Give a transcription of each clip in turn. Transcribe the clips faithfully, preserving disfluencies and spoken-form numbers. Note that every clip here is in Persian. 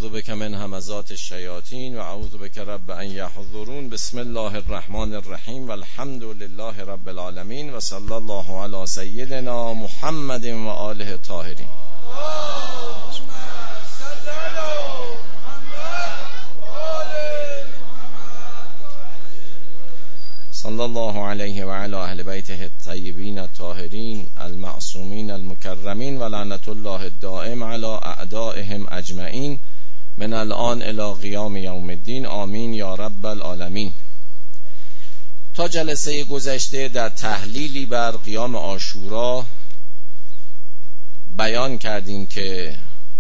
اعوذ بک من همزات الشیاطین و اعوذ بک رب ان یحضرون. بسم الله الرحمن الرحیم و الحمد لله رب العالمین و صلی الله علی سیدنا محمد و آله الطاهرین. صلی الله علیه و علی اهل بیته الطیبین الطاهرین المعصومین المکرمین و لعنت الله الدائم علی اعدائهم اجمعین من الان الی قیام یوم الدین. آمین یا رب العالمین. تا جلسه گذشته در تحلیلی بر قیام عاشورا بیان کردیم که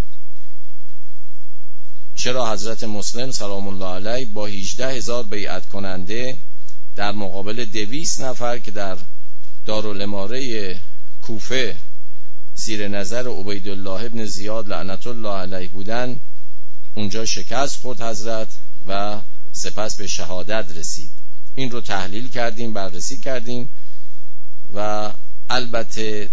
چرا حضرت مسلم سلام الله علیه با هجده هزار بیعت کننده در مقابل دویست نفر که در دارالاماره کوفه زیر نظر عبیدالله ابن زیاد لعنت الله علیه بودن، اونجا شکست خورد حضرت و سپس به شهادت رسید. این رو تحلیل کردیم، بررسی کردیم و البته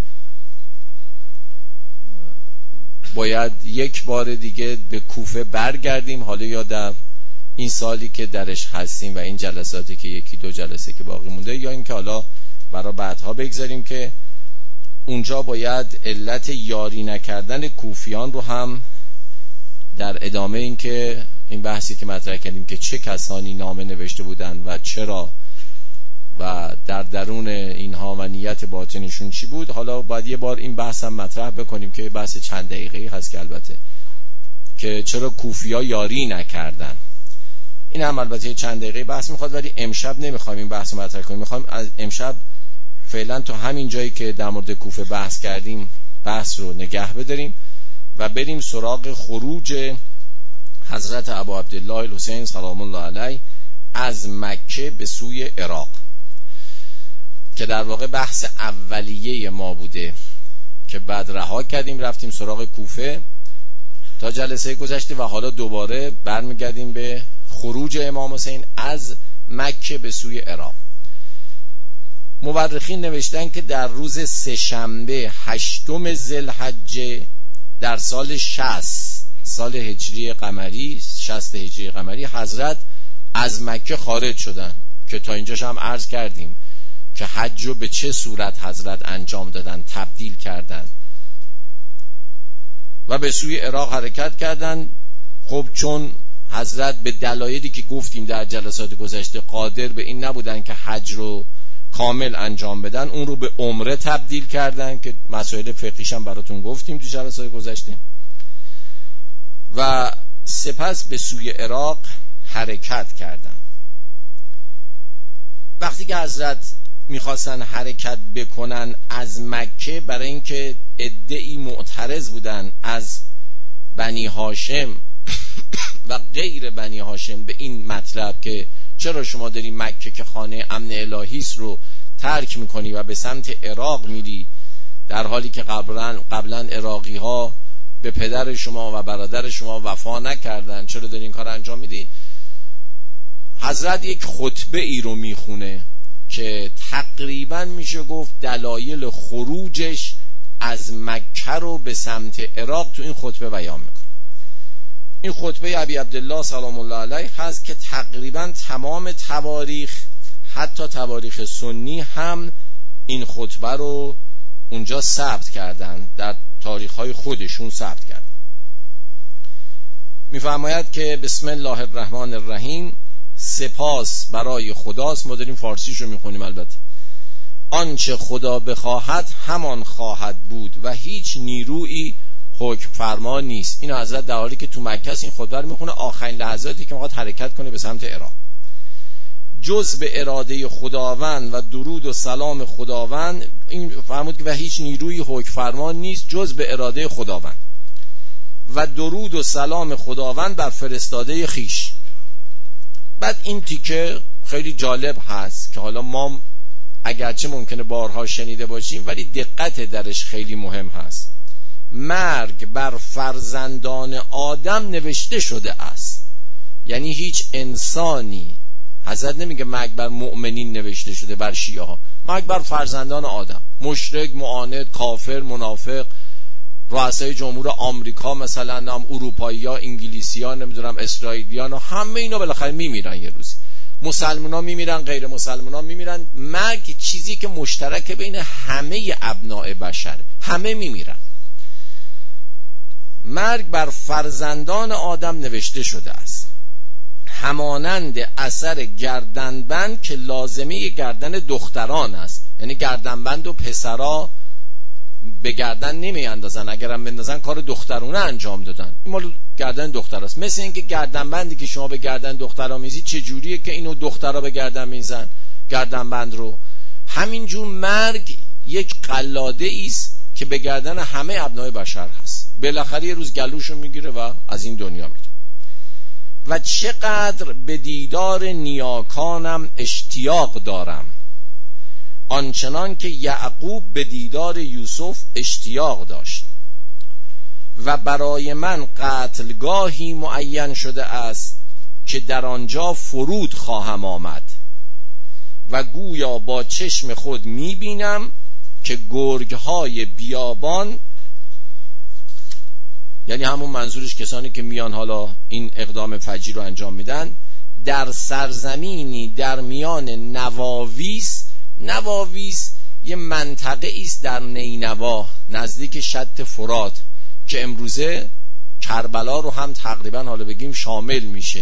باید یک بار دیگه به کوفه برگردیم، حالا یا در این سالی که درش هستیم و این جلساتی که یکی دو جلسه که باقی مونده، یا اینکه حالا برای بعدها بگذاریم که اونجا باید علت یاری نکردن کوفیان رو هم در ادامه این که این بحثی که مطرح کردیم که چه کسانی نامه نوشته بودن و چرا و در درون اینها و نیت باطنشون چی بود، حالا باید یه بار این بحث هم مطرح بکنیم که بحث چند دقیقه‌ای هست که البته که چرا کوفیا یاری نکردن. این هم البته چند دقیقه بحث میخواد، ولی امشب نمیخوایم این بحث مطرح کنیم. میخوایم از امشب فعلا تا همین جایی که در مورد کوفه بحث کردیم بحث رو نگه بداریم و بریم سراغ خروج حضرت ابو عبدالله الحسین سلام الله علیه از مکه به سوی عراق، که در واقع بحث اولیه ما بوده که بعد رها کردیم رفتیم سراغ کوفه تا جلسه گذشته و حالا دوباره برمیگردیم به خروج امام حسین از مکه به سوی عراق. مورخین نوشتن که در روز سه‌شنبه هشتم ذوالحجه در سال شصت سال هجری قمری شصت هجری قمری حضرت از مکه خارج شدن، که تا اینجاش هم عرض کردیم که حج رو به چه صورت حضرت انجام دادن، تبدیل کردن و به سوی عراق حرکت کردن. خب چون حضرت به دلایلی که گفتیم در جلسات گذشته قادر به این نبودن که حج رو کامل انجام بدن، اون رو به عمره تبدیل کردن که مسائل فقهیش هم براتون گفتیم تو جلسات گذشته، و سپس به سوی عراق حرکت کردن. وقتی که حضرت میخواستن حرکت بکنن از مکه، برای اینکه عده‌ای معترض بودن از بنی هاشم و غیر بنی هاشم به این مطلب که چرا شما داری مکه که خانه امن الهی است رو ترک میکنی و به سمت عراق میری، در حالی که قبلا قبلا عراقی ها به پدر شما و برادر شما وفا نکردن، چرا داری این کار انجام میدی؟ حضرت یک خطبه ای رو میخونه که تقریبا میشه گفت دلایل خروجش از مکه رو به سمت عراق تو این خطبه بیان میکنه. این خطبه ابی عبدالله سلام الله علیه هست که تقریبا تمام تواریخ، حتی تواریخ سنی هم این خطبه رو اونجا ثبت کردن، در تاریخ‌های خودشون ثبت کردن. میفرماید که بسم الله الرحمن الرحیم، سپاس برای خداست. ما داریم فارسیشو میخونیم البته. آنچه خدا بخواهد همان خواهد بود و هیچ نیرویی حکم فرما نیست. این حضرت در حالی که تو مکه است این خطبه رو میخونه، آخرین لحظاتی که میخواد حرکت کنه به سمت عراق. جز به اراده خداوند و درود و سلام خداوند، این فرمود که و هیچ نیروی حکم فرما نیست جز به اراده خداوند و درود و سلام خداوند بر فرستاده خیش. بعد این تیکه خیلی جالب هست که حالا ما اگرچه ممکنه بارها شنیده باشیم ولی دقت درش خیلی مهم هست. مرگ بر فرزندان آدم نوشته شده است، یعنی هیچ انسانی، حضرت نمیگه مرگ بر مؤمنین نوشته شده، بر شیعه ها، مرگ بر فرزندان آدم، مشرک، معاند، کافر، منافق، رؤسای جمهور آمریکا مثلا، هم اروپایی‌ها، انگلیسی‌ها، نمیدونم اسرائیلیان، همه اینا بالاخره میمیرن یه روزی. مسلمان‌ها میمیرن، غیر مسلمان‌ها میمیرن. مرگ چیزی که مشترک بین همه ابناء بشر، همه میمیرن. مرگ بر فرزندان آدم نوشته شده است، همانند اثر گردنبند که لازمه گردن دختران است. یعنی گردنبند و پسرا به گردن نمی اندازن، اگرم بندازن کار دخترونه انجام دادن، این مال گردن دختر است. مثل اینکه گردنبندی که شما به گردن دخترها میزید چه جوریه که اینو دخترها به گردن میزن گردنبند رو، همینجور مرگ یک قلاده است که به گردن همه ابنای بشر هست. بالاخره یه روز گلوشو میگیره و از این دنیا میره. و چقدر به دیدار نیاکانم اشتیاق دارم، آنچنان که یعقوب به دیدار یوسف اشتیاق داشت. و برای من قتلگاهی معین شده است که در آنجا فرود خواهم آمد و گویا با چشم خود میبینم که گرگهای بیابان، یعنی همون منظورش کسانی که میان حالا این اقدام فجی رو انجام میدن، در سرزمینی در میان نواویس. نواویس یه منطقه است در نینوا نزدیک شط فرات که امروزه کربلا رو هم تقریبا حالا بگیم شامل میشه.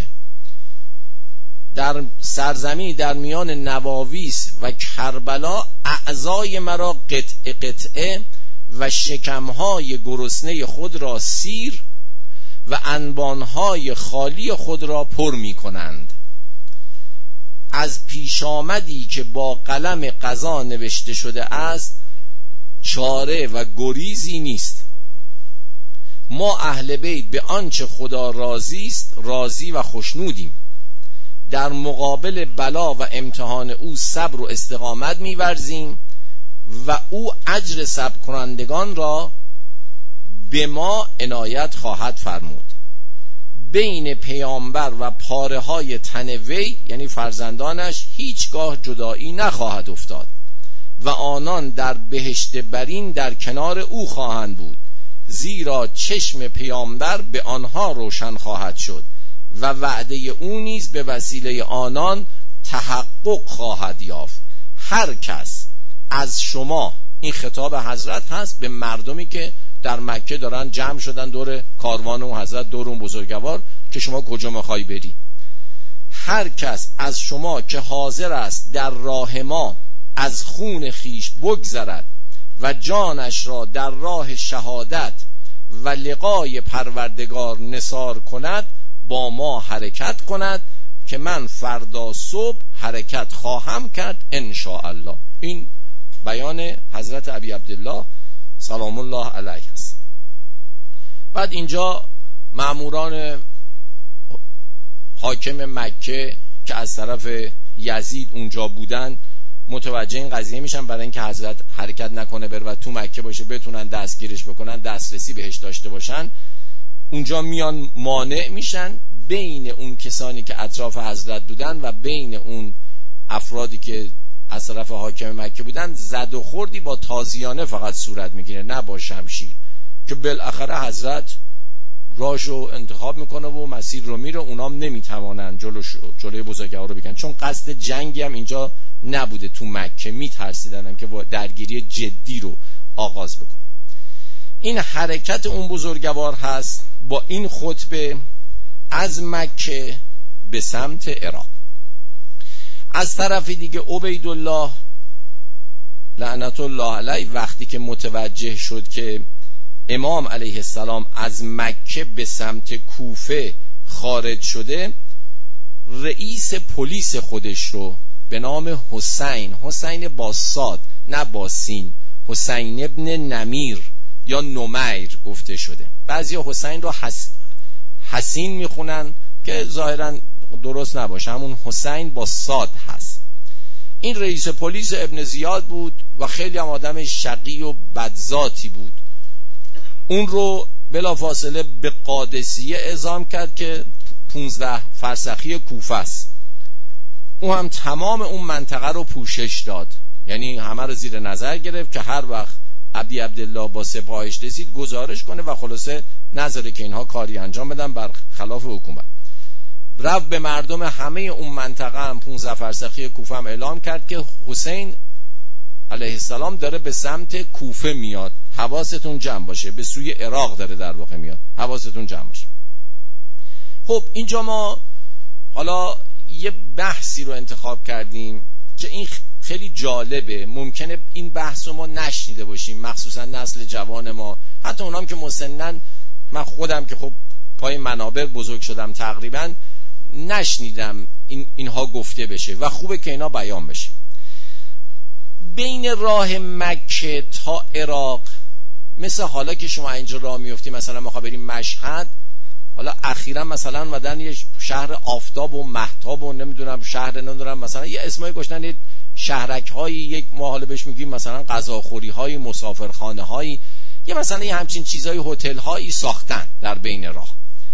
در سرزمینی در میان نواویس و کربلا اعضای مرا قطعه قطعه و شکمهای گرسنه خود را سیر و انبانهای خالی خود را پر می کنند. از پیش آمدی که با قلم قضا نوشته شده است چاره و گریزی نیست. ما اهل بیت به آنچه خدا راضی است راضی و خوشنودیم. در مقابل بلا و امتحان او صبر و استقامت می‌ورزیم و او اجر صبر کنندگان را به ما عنایت خواهد فرمود. بین پیامبر و پاره های تن وی یعنی فرزندانش هیچگاه جدایی نخواهد افتاد و آنان در بهشت برین در کنار او خواهند بود، زیرا چشم پیامبر به آنها روشن خواهد شد و وعده او نیز به وسیله آنان تحقق خواهد یافت. هر کس از شما، این خطاب حضرت هست به مردمی که در مکه دارن جمع شدن دور کاروان و حضرت، دور اون بزرگوار که شما کجا میخوای بری. هر کس از شما که حاضر است در راه ما از خون خیش بگذرد و جانش را در راه شهادت و لقای پروردگار نثار کند با ما حرکت کند که من فردا صبح حرکت خواهم کرد ان شاء الله. این بیان حضرت ابی عبدالله سلام الله علیه است. بعد اینجا مأموران حاکم مکه که از طرف یزید اونجا بودن متوجه این قضیه میشن، برای اینکه حضرت حرکت نکنه بره و تو مکه باشه بتونن دستگیرش بکنن، دسترسی بهش داشته باشن. اونجا میان مانع میشن بین اون کسانی که اطراف حضرت بودن و بین اون افرادی که از طرف حاکم مکه بودن زد و خوردی با تازیانه فقط صورت میگیره، نه با شمشیر، که بالاخره حضرت راهشو انتخاب میکنه و مسیر رو میره، اونام نمیتوانن جلوش جلوی بزرگوار رو بگن، چون قصد جنگی هم اینجا نبوده تو مکه، میترسیدن که درگیری جدی رو آغاز بکنن. این حرکت اون بزرگوار هست با این خطبه از مکه به سمت عراق. از طرف دیگه عبیدالله لعنت الله علیه وقتی که متوجه شد که امام علیه السلام از مکه به سمت کوفه خارج شده، رئیس پلیس خودش رو به نام حسین، حسین با صاد نه با سین، حسین ابن نمیر یا نمیر گفته شده، بعضیا حسین رو حس... حسین میخونن که ظاهرا درست نباشه، همون حسین با صاد هست. این رئیس پلیس ابن زیاد بود و خیلی هم آدم شقی و بدذاتی بود. اون رو بلافاصله به قادسیه اعزام کرد که پونزده فرسخی کوفه است. اون هم تمام اون منطقه رو پوشش داد، یعنی همه رو زیر نظر گرفت که هر وقت ابی عبدالله با سپاهش رسید گزارش کنه و خلاصه نذاره که اینها کاری انجام بدن بر خلاف حکومت. رفت به مردم همه اون منطقه هم پانزده فرسخی کوفه هم اعلام کرد که حسین علیه السلام داره به سمت کوفه میاد، حواستون جمع باشه، به سوی عراق داره در واقع میاد، حواستون جمع باشه. خب اینجا ما حالا یه بحثی رو انتخاب کردیم که این خیلی جالبه، ممکنه این بحث رو ما نشنیده باشیم، مخصوصا نسل جوان ما، حتی اونام که مسنن، من خودم که خب پای منابر بزرگ شدم تقریبا نشنیدم این اینها گفته بشه و خوبه که اینا بیان بشه. بین راه مکه تا عراق، مثل حالا که شما اینجا راه میفتی مثلا ما بریم مشهد، حالا اخیرا مثلا مدن یه شهر آفتاب و مهتاب و نمیدونم شهر نمیدونم مثلا یه اسمایی گذاشتن، یه شهرک هایی، یک ما حالا بهش میگیم مثلا غذاخوری های، مسافرخانه هایی، یه مثلا یه همچین چیزای، هتل هایی ساختن در بین راه.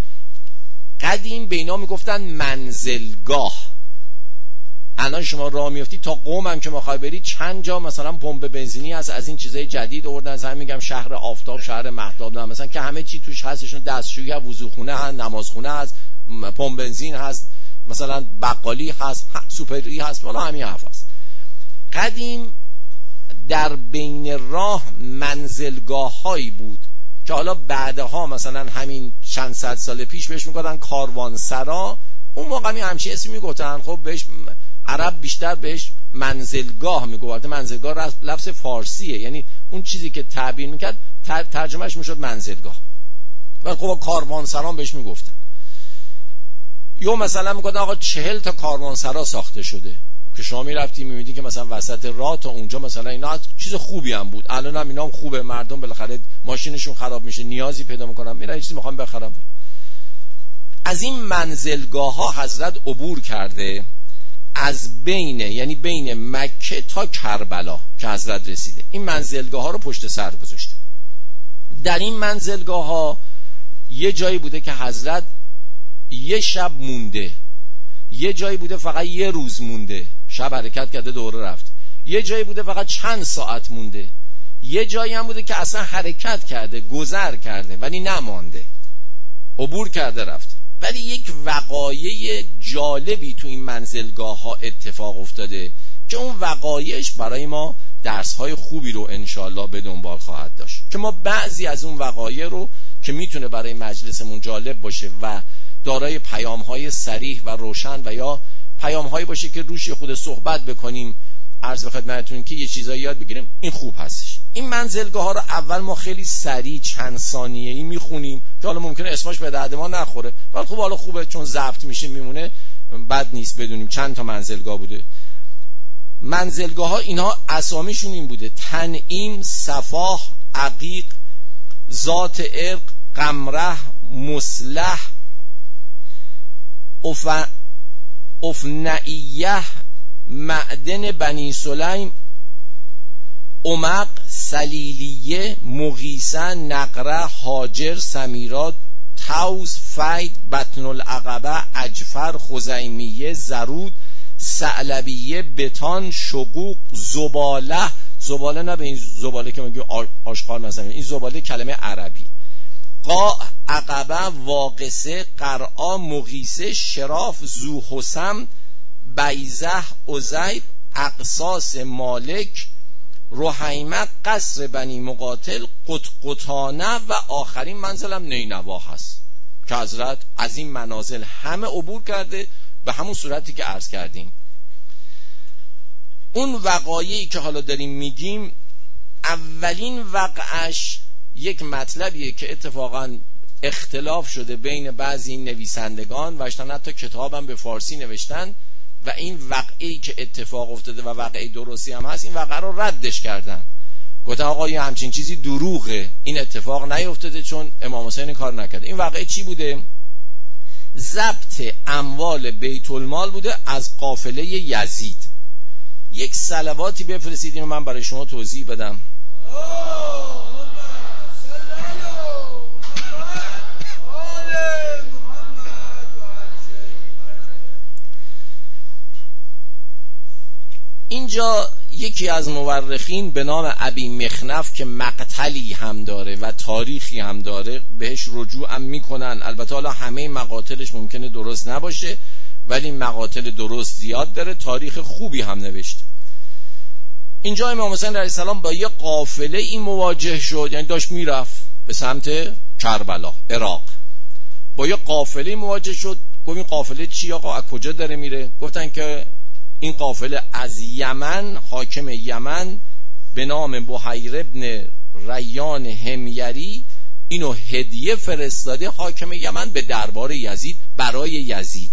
قدیم به اینا میگفتن منزلگاه. الان شما راه میفتی تا قم هم که میخوای بری چند جا مثلا پمپ بنزینی هست، از این چیزای جدید آوردن، مثلا میگم شهر آفتاب، شهر مهتاب، نه مثلا که همه چی توش هستشون، دستشویی هست، وضوخونه هست، نمازخونه هست، پمپ بنزین هست، مثلا بقالی هست، سوپری هست، والا همین حرف هست. قدیم در بین راه منزلگاه هایی بود که حالا بعدها مثلا همین چند صد سال پیش بهش میگفتن کاروانسرا. اون موقع می همچین اسمی میگفتن. خب بهش عرب بیشتر بهش منزلگاه میگفت. منزلگاه لفظ فارسیه، یعنی اون چیزی که تعبیر میکرد ترجمهش میشد منزلگاه، ولی خب کاروانسرا بهش میگفتن. یا مثلا میگفتن آقا چهل تا کاروانسرا ساخته شده که شما میرفتی میبینی که مثلا وسط راه تا اونجا مثلا اینا چیز خوبی هم بود. الان هم اینا هم خوبه، مردم بالاخره ماشینشون خراب میشه نیازی پیدا میکنن میرن چیزی میخوام بخرم. از این منزلگاه ها حضرت عبور کرده، از بین یعنی بین مکه تا کربلا که حضرت رسیده این منزلگاه ها رو پشت سر گذاشته. در این منزلگاه ها یه جایی بوده که حضرت یه شب مونده، یه جایی بوده فقط یه روز مونده، شب حرکت کرده دوره رفت، یه جایی بوده فقط چند ساعت مونده، یه جایی هم بوده که اصلا حرکت کرده، گذر کرده ولی نمانده، عبور کرده رفت. ولی یک وقایع جالبی تو این منزلگاه ها اتفاق افتاده که اون وقایعش برای ما درس‌های خوبی رو انشالله به دنبال خواهد داشت، که ما بعضی از اون وقایع رو که میتونه برای مجلسمون جالب باشه و دارای پیام‌های صریح و روشن و یا پیام‌هایی باشه که روش خود صحبت بکنیم، عرض به خدمتتون که یه چیزایی یاد بگیریم، این خوب هستش. این منزلگاه ها رو اول ما خیلی سریع چند ثانیه‌ای میخونیم که حالا ممکنه اسمش به درد ما نخوره، ولی خب حالا خوبه چون ضبط میشه میمونه، بد نیست بدونیم چند تا منزلگاه بوده. منزلگاه ها اینها اسامیشون این بوده: تنعیم، صفاح، عقیق، ذات عرق، قمره، مصلح، اف... افنعیه، معدن بنی سلیم، امق، سلیلیه، مغیثه، نقره، هاجر، سمیرات، توز، فید، بطن العقبه، اجفر، خزیمیه، زرود، ثعلبیه، بتان، شقوق، زباله. زباله نه به این زباله که میگه آشغال مثلا، این زباله کلمه عربی. قا، عقبه، واقصه، قرعا، مغیثه، شراف، ذوحسم، بیزه، عزیب، اقصاص، مالک، رحیمه، قصر بنی مقاتل، قطقطانه و آخرین منزلم نینوا هست که حضرت از این منازل همه عبور کرده به همون صورتی که عرض کردیم. اون وقایعی که حالا داریم میگیم اولین وقعش یک مطلبیه که اتفاقا اختلاف شده بین بعضی نویسندگان و حتی کتابم به فارسی نوشتن و این وقعی که اتفاق افتاده و وقعی درستی هم هست این وقعه رو ردش کردن، گفتن آقا یه همچین چیزی دروغه، این اتفاق نیفتاده چون امام حسین کار نکرده. این وقعه چی بوده؟ ضبط اموال بیت المال بوده از قافله یزید. یک صلواتی بفرستید اینو من برای شما توضیح بدم. اینجا یکی از مورخین به نام ابی مخنف که مقتلی هم داره و تاریخی هم داره بهش رجوع هم میکنن. البته حالا همه مقاتلش ممکنه درست نباشه ولی مقاتل درست زیاد داره، تاریخ خوبی هم نوشته. اینجا امام حسین علیه السلام با یه قافله این مواجه شد، یعنی داشت میرفت به سمت کربلا عراق، با یه قافله مواجه شد. گفت این قافله چی آقا، از کجا داره میره؟ گفتن که این قافله از یمن، حاکم یمن به نام بحیر ابن ریان حمیری اینو هدیه فرستاده حاکم یمن به دربار یزید برای یزید.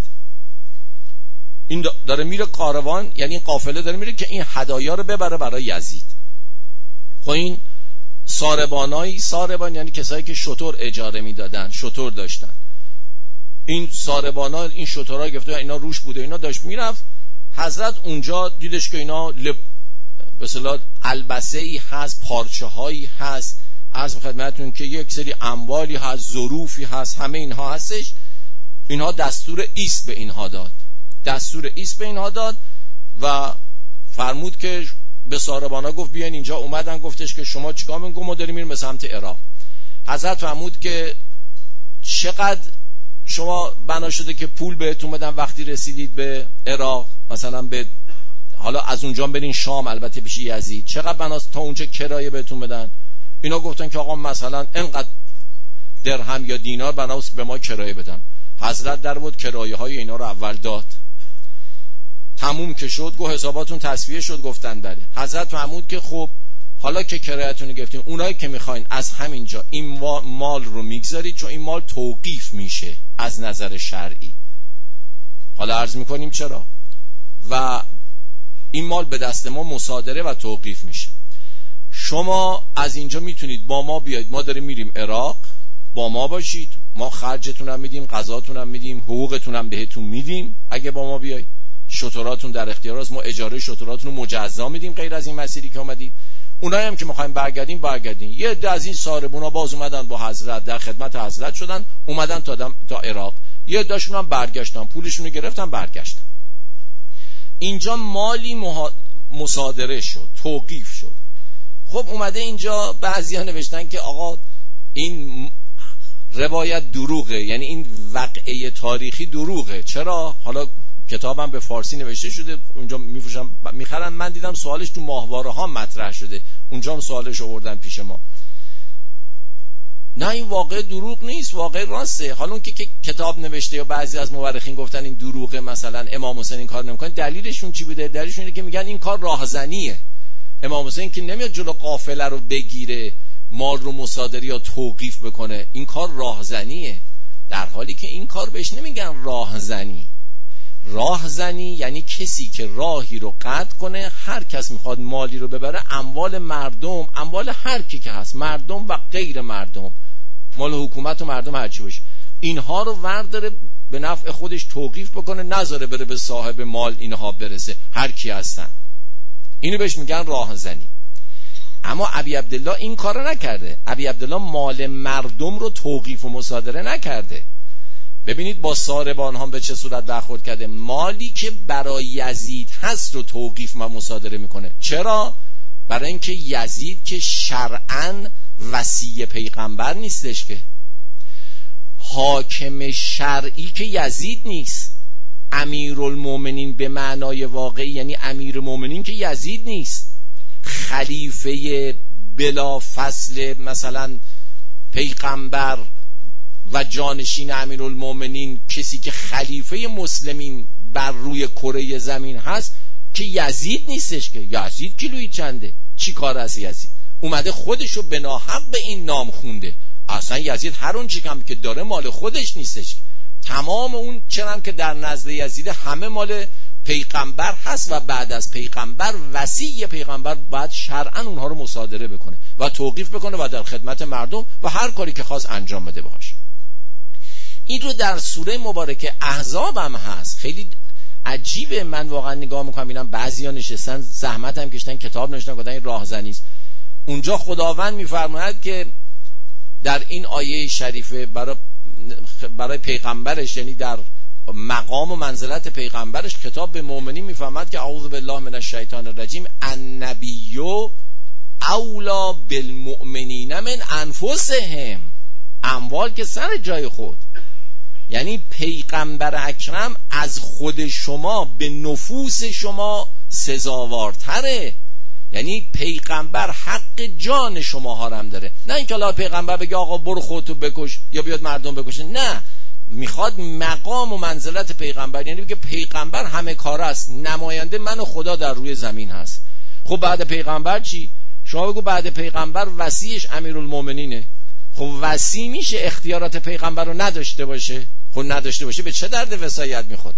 این داره میره کاروان، یعنی این قافله داره میره که این هدایا رو ببره برای یزید. خب این ساربانایی، ساربان یعنی کسایی که شتر اجاره میدادن، شتر داشتن، این ساربانا این شترها گرفته اینا روش بوده، اینا داشت میرفت. حضرت اونجا دیدش که اینا لب... به اصطلاح البسه‌ای هست، پارچه‌هایی هست، عرض خدمتتون که یک سری اموالی هست، ظروفی هست، همه اینها هستش. اینها دستور ایست به اینها داد، دستور ایست به اینها داد و فرمود که به ساربانا گفت بیاین اینجا. اومدن، گفتش که شما چیکار می‌کنید؟ ما داریم میریم به سمت عراق. حضرت فرمود که چقدر شما بنا شده که پول بهتون بدن وقتی رسیدید به عراق، مثلا به حالا از اونجا برین شام، البته پیش یزید، چقدر بناست تا اونجا کرایه بهتون بدن؟ اینا گفتن که آقا مثلا اینقدر درهم یا دینار بناست به ما کرایه بدن. حضرت در بود کرایه های اینا رو اول داد. تموم که شد گفت حساباتون تصفیه شد؟ گفتن بله. حضرت فرمود که خب حالا که کرایه‌تون رو گرفتین، اونایی که میخواین از همینجا این مال رو میگذارید، چون این مال توقیف میشه از نظر شرعی. حالا عرض میکنیم چرا. و این مال به دست ما مصادره و توقیف میشه. شما از اینجا میتونید با ما بیاید، ما داریم میریم عراق، با ما باشید، ما خرجتون هم میدیم، غذاتون هم میدیم، حقوقتون هم بهتون میدیم. اگه با ما بیاید شتراتون در اختیار است، ما اجاره شتراتون رو مجزا میدیم غیر از این مسیری که اومدید. اونایی هم که میخوایم برگردیم برگردیم. یه عده از این ساربونا باز اومدن با حضرت، در خدمت حضرت شدن، اومدن تا تا عراق. یه عدهشون هم برگشتن، پولشون رو گرفتن برگشتن. اینجا مالی مها... مصادره شد، توقیف شد. خب اومده اینجا بعضیا نوشتن که آقا این روایت دروغه، یعنی این واقعه تاریخی دروغه. چرا؟ حالا کتابم به فارسی نوشته شده، اونجا میفروشن میخرن. من دیدم سوالش تو ماهواره ها مطرح شده، اونجا هم سوالش آوردن پیش ما. نه این واقع دروغ نیست، واقع راسته. حالا اون که, که کتاب نوشته یا بعضی از مورخین گفتن این دروغه، مثلا امام حسین این کار نمیکنه، دلیلشون چی بوده؟ دلیلشون اینه که میگن این کار راهزنیه. امام حسین که نمیاد جلو قافله رو بگیره، مال رو مصادره یا توقیف بکنه، این کار راهزنیه. در حالی که این کار بهش نمیگن راهزنی. راهزنی یعنی کسی که راهی رو قطع کنه، هر کس میخواد مالی رو ببره، اموال مردم، اموال هر کی که هست، مردم و غیر مردم، مال حکومت و مردم هر چی باشه، اینها رو ورداره به نفع خودش توقیف بکنه، نذاره بره به صاحب مال اینها برسه، هر کی هستن. اینو بهش میگن راهزنی. اما ابی عبدالله این کارو نکرده. ابی عبدالله مال مردم رو توقیف و مصادره نکرده. ببینید با ساربان هم به چه صورت برخورد کرده. مالی که برای یزید هست رو توقیف و مصادره میکنه. چرا؟ برای اینکه یزید که شرعاً وصی پیغمبر نیستش، که حاکم شرعی که یزید نیست، امیرالمومنین به معنای واقعی یعنی امیر مومنین که یزید نیست، خلیفه بلا فصل مثلا پیغمبر و جانشین امیرالمومنین، کسی که خلیفه مسلمین بر روی کره زمین هست، که یزید نیستش. که یزید کیلویی چنده؟ چی کار از یزید؟ اومده خودشو به ناحق به این نام خونده. اصلا یزید هر اون چی که داره مال خودش نیستش. تمام اون چرم که در نزد یزید همه مال پیغمبر هست و بعد از پیغمبر وصی پیغمبر باید شرعاً اونها رو مصادره بکنه و توقیف بکنه و در خدمت مردم و هر کاری که خواست انجام بده باشه. این رو در سوره مبارکه احزاب هم هست. خیلی عجیبه، من واقعا نگاه میکنم ببینم بعضیا نشستن زحمت هم کشتن کتاب نوشتن گفتن این راهزنی است. اونجا خداوند میفرماید که در این آیه شریفه برای برای پیغمبرش، یعنی در مقام و منزلت پیغمبرش خطاب به مؤمنین میفهمد که اعوذ بالله من الشیطان الرجیم النبی اولا بالمؤمنین من انفسهم، اموال که سر جای خود، یعنی پیغمبر اکرم از خود شما به نفوس شما سزاوارتره. یعنی پیغمبر حق جان شما ها هم داره، نه اینکه الله پیغمبر بگه آقا برو خودتو بکش یا بیاد مردم بکشه، نه، میخواد مقام و منزلت پیغمبر، یعنی بگه پیغمبر همه کار است، نماینده من و خدا در روی زمین هست. خب بعد پیغمبر چی؟ شما بگو بعد پیغمبر وصیش امیرالمومنینه. خب وصی میشه اختیارات پیغمبر رو نداشته باشه؟ خب نداشته باشه به چه درد وصایت میخوره؟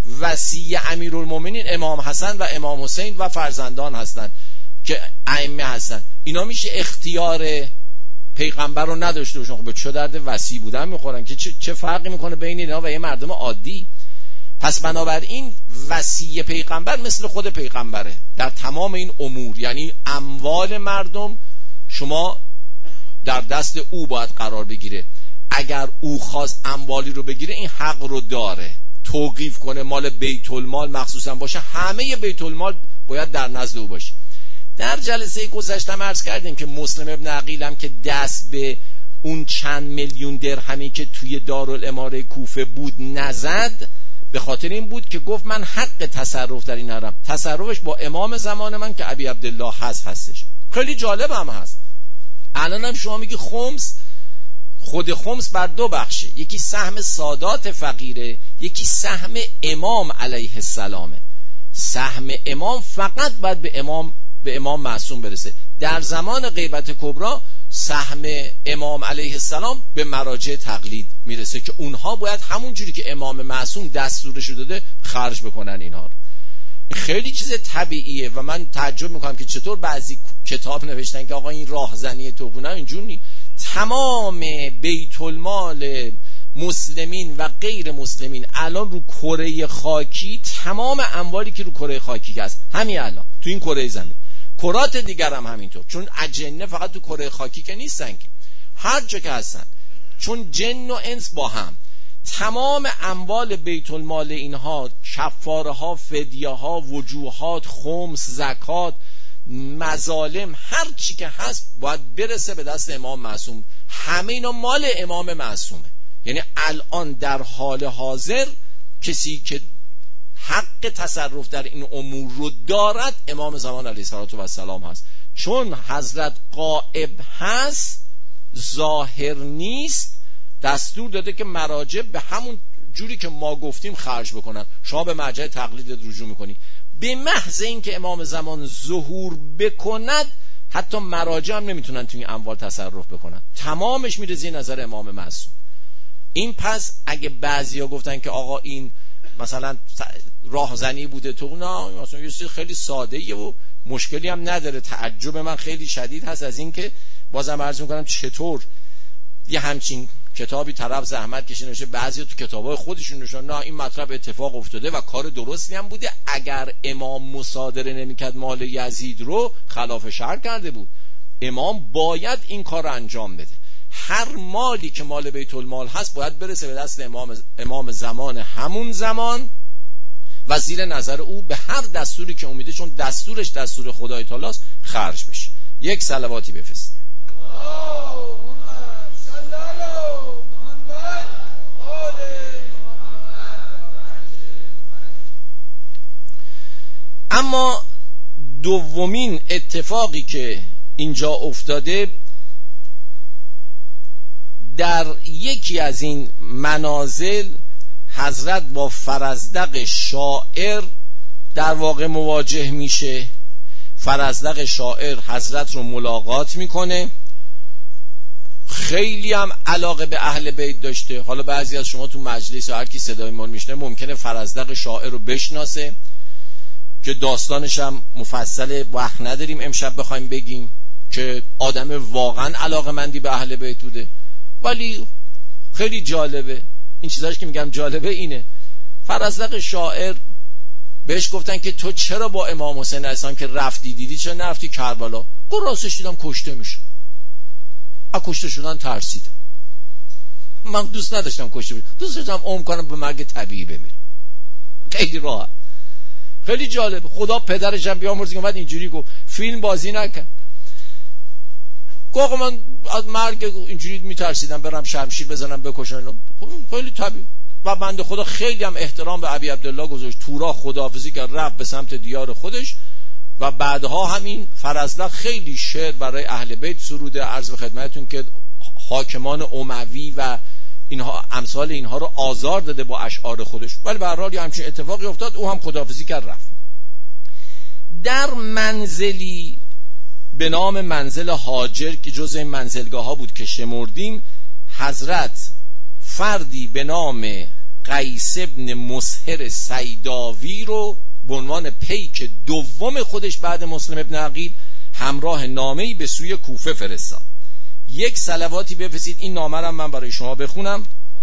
وصی امیرالمومنین امام حسن و امام حسین و فرزندان هستند که ائمه هستند، اینا میشه اختیار پیغمبر رو نداشته باشن. خب به چه درد وصی بودن میخورن که چه, چه فرقی میکنه بین اینا و یه مردم عادی؟ پس بنابراین وصی پیغمبر مثل خود پیغمبره در تمام این امور، یعنی اموال مردم شما در دست او باید قرار بگیره. اگر او خواست اموالی رو بگیره این حق رو داره، توقیف کنه مال بیت المال مخصوصا باشه، همه بیت المال باید در نزد او باشه. در جلسه گذشته عرض کردیم که مسلم ابن عقیل هم که دست به اون چند میلیون درهمی که توی دارالاماره کوفه بود نزد، به خاطر این بود که گفت من حق تصرف در این حرم، تصرفش با امام زمان من که ابی عبدالله هست هستش. خیلی جالب هم هست. الان هم شما میگی خمس، خود خمس بر دو بخشه، یکی سهم سادات فقیره، یکی سهم امام علیه السلامه. سهم امام فقط باید به امام به امام معصوم برسه. در زمان غیبت کبرا سهم امام علیه السلام به مراجع تقلید میرسه که اونها باید همون جوری که امام معصوم دستورش داده خرج بکنن اینها رو. خیلی چیز طبیعیه و من تعجب میکنم که چطور بعضی کتاب نوشتن که آقا این راهزنی توپونه اینجور نی. تمام بیت المال مسلمین و غیر مسلمین الان رو کره خاکی، تمام اموالی که رو کره خاکی هست همین الان تو این کره زمین، کرات دیگر هم همینطور، چون اجنه فقط تو کره خاکی که نیستن که هر جا که هستن، چون جن و انس با هم، تمام اموال بیت المال اینها، کفاره ها، فدیه ها، وجوهات، خمس، زکات، مظالم، هر چی که هست باید برسه به دست امام معصوم. همه اینا مال امام معصومه. یعنی الان در حال حاضر کسی که حق تصرف در این امور رو دارد امام زمان علیه السلام هست. چون حضرت غائب هست، ظاهر نیست، دستور داده که مراجع به همون جوری که ما گفتیم خرج بکنن. شما به مرجع تقلید رجوع میکنی. به محض این که امام زمان ظهور بکند حتی مراجع هم نمیتونن توی این اموال تصرف بکنن، تمامش میره زیر نظر امام معصوم. این پس اگه بعضیا گفتن که آقا این مثلا راهزنی بوده تو، نه، مثلا یه چیز خیلی ساده‌ایه و مشکلی هم نداره. تعجب من خیلی شدید هست از این که بازم عرض میکنم چطور یه همچین کتابی طرف زحمت کشیده نشه، بعضی تو کتابای خودشون نشون نه این مطلب اتفاق افتاده و کار درستی هم بوده. اگر امام مصادره نمیکرد مال یزید رو، خلاف شرع کرده بود. امام باید این کار رو انجام بده. هر مالی که مال بیت المال هست باید برسه به دست امام امام زمان همون زمان و زیر نظر او به هر دستوری که امیده، چون دستورش دستور خدای تعالی است، خرج بشه. یک صلواتی بفرست. اما دومین اتفاقی که اینجا افتاده، در یکی از این منازل حضرت با فرزدق شاعر در واقع مواجه میشه. فرزدق شاعر حضرت رو ملاقات میکنه. خیلی هم علاقه به اهل بیت داشته. حالا بعضی از شما تو مجلس هر کی صدای ما میشنه ممکنه فرزدق شاعر رو بشناسه که داستانش هم مفصل، وقت نداریم امشب بخوایم بگیم که آدم واقعا علاقه مندی به اهل بیت بوده. ولی خیلی جالبه این چیزاش که میگم جالبه اینه، فرزدق شاعر بهش گفتن که تو چرا با امام حسین علیه السلام که رفتی دیدی چرا نرفتی کربلا؟ گفت راستش دیدم کشته میشه. از کشته شدن ترسیدم. من دوست نداشتم کشته بشم، دوست داشتم عمر کنم به مرگ طبیعی بمیرم. خیلی راحت، خیلی جالب. خدا پدرش هم بیامرزه اومد اینجوری گفت، فیلم بازی نکرد. گفت من از مرگ اینجوری میترسیدم برم شمشیر بزنم بکشن. خیلی طبیعی. و بنده خدا خیلی هم احترام به ابی عبدالله گذاشت، تورا خداحافظی کرد، رفت به سمت دیار خودش. و بعدها همین فرزلق خیلی شعر برای اهل بیت سروده. عرض به خدمتتون که حاکمان اموی و اینها امثال اینها رو آزار داده با اشعار خودش، ولی به هر حال همچین اتفاقی افتاد، او هم خداحافظی کرد رفت. در منزلی به نام منزل هاجر که جز این منزلگاه ها بود که شمردیم، حضرت فردی به نام قیس ابن مسهر سیداوی رو به عنوان پیک دوم خودش بعد مسلم ابن عقیل همراه نامه‌ای به سوی کوفه فرستاد. یک صلواتی بفرستید. این نامه رو من برای شما بخونم.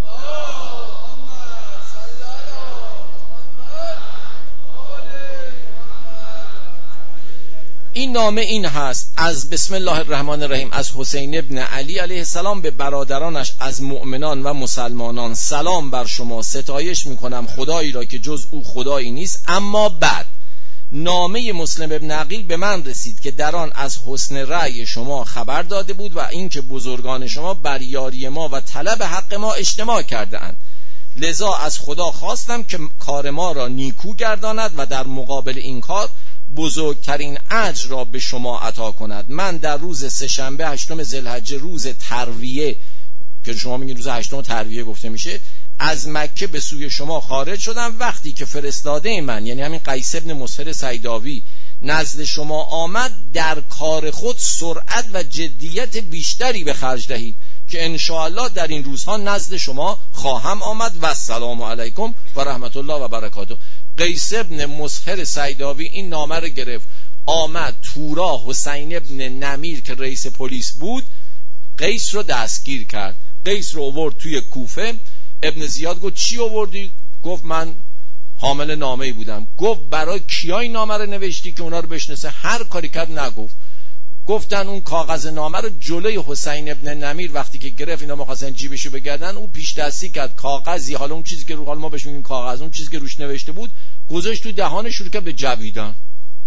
این نامه این هست: از بسم الله الرحمن الرحیم، از حسین ابن علی علیه السلام به برادرانش از مؤمنان و مسلمانان، سلام بر شما، ستایش میکنم خدایی را که جز او خدایی نیست. اما بعد نامه مسلم ابن عقیل به من رسید که در آن از حسن رأی شما خبر داده بود و اینکه بزرگان شما بر یاری ما و طلب حق ما اجتماع کرده اند. لذا از خدا خواستم که کار ما را نیکو گرداند و در مقابل این کار بزرگترین اجر را به شما عطا کند. من در روز سه‌شنبه هشتم ذوالحجه، روز ترویه که شما میگین روز هشتم ترویه گفته میشه، از مکه به سوی شما خارج شدم. وقتی که فرستاده من، یعنی همین قیس ابن مسهر سیداوی، نزد شما آمد، در کار خود سرعت و جدیت بیشتری به خرج دهید که انشاءالله در این روزها نزد شما خواهم آمد. و السلام علیکم و رحمت الله و برکاته. قیس ابن مسهر سیداوی این نامه رو گرفت، آمد تورا حسین ابن نمیر که رئیس پلیس بود، قیس رو دستگیر کرد. قیس رو آورد توی کوفه. ابن زیاد گفت چی آوردی؟ گفت من حامل نامه‌ای بودم. گفت برای کیا این نامه رو نوشتی که اونا رو بشناسه؟ هر کاری کرد نگفت. گفتن اون کاغذ نامه رو جلوی حسین ابن نمیر وقتی که گرفت، اینا می‌خواستن جیبشو بگردن، اون پیش دستی کرد کاغذی، حالا اون چیزی که رو حال ما بهش میگیم کاغذ، اون چیزی که روش نوشته بود گذاشت تو دهانش، شروع کرد به جویدن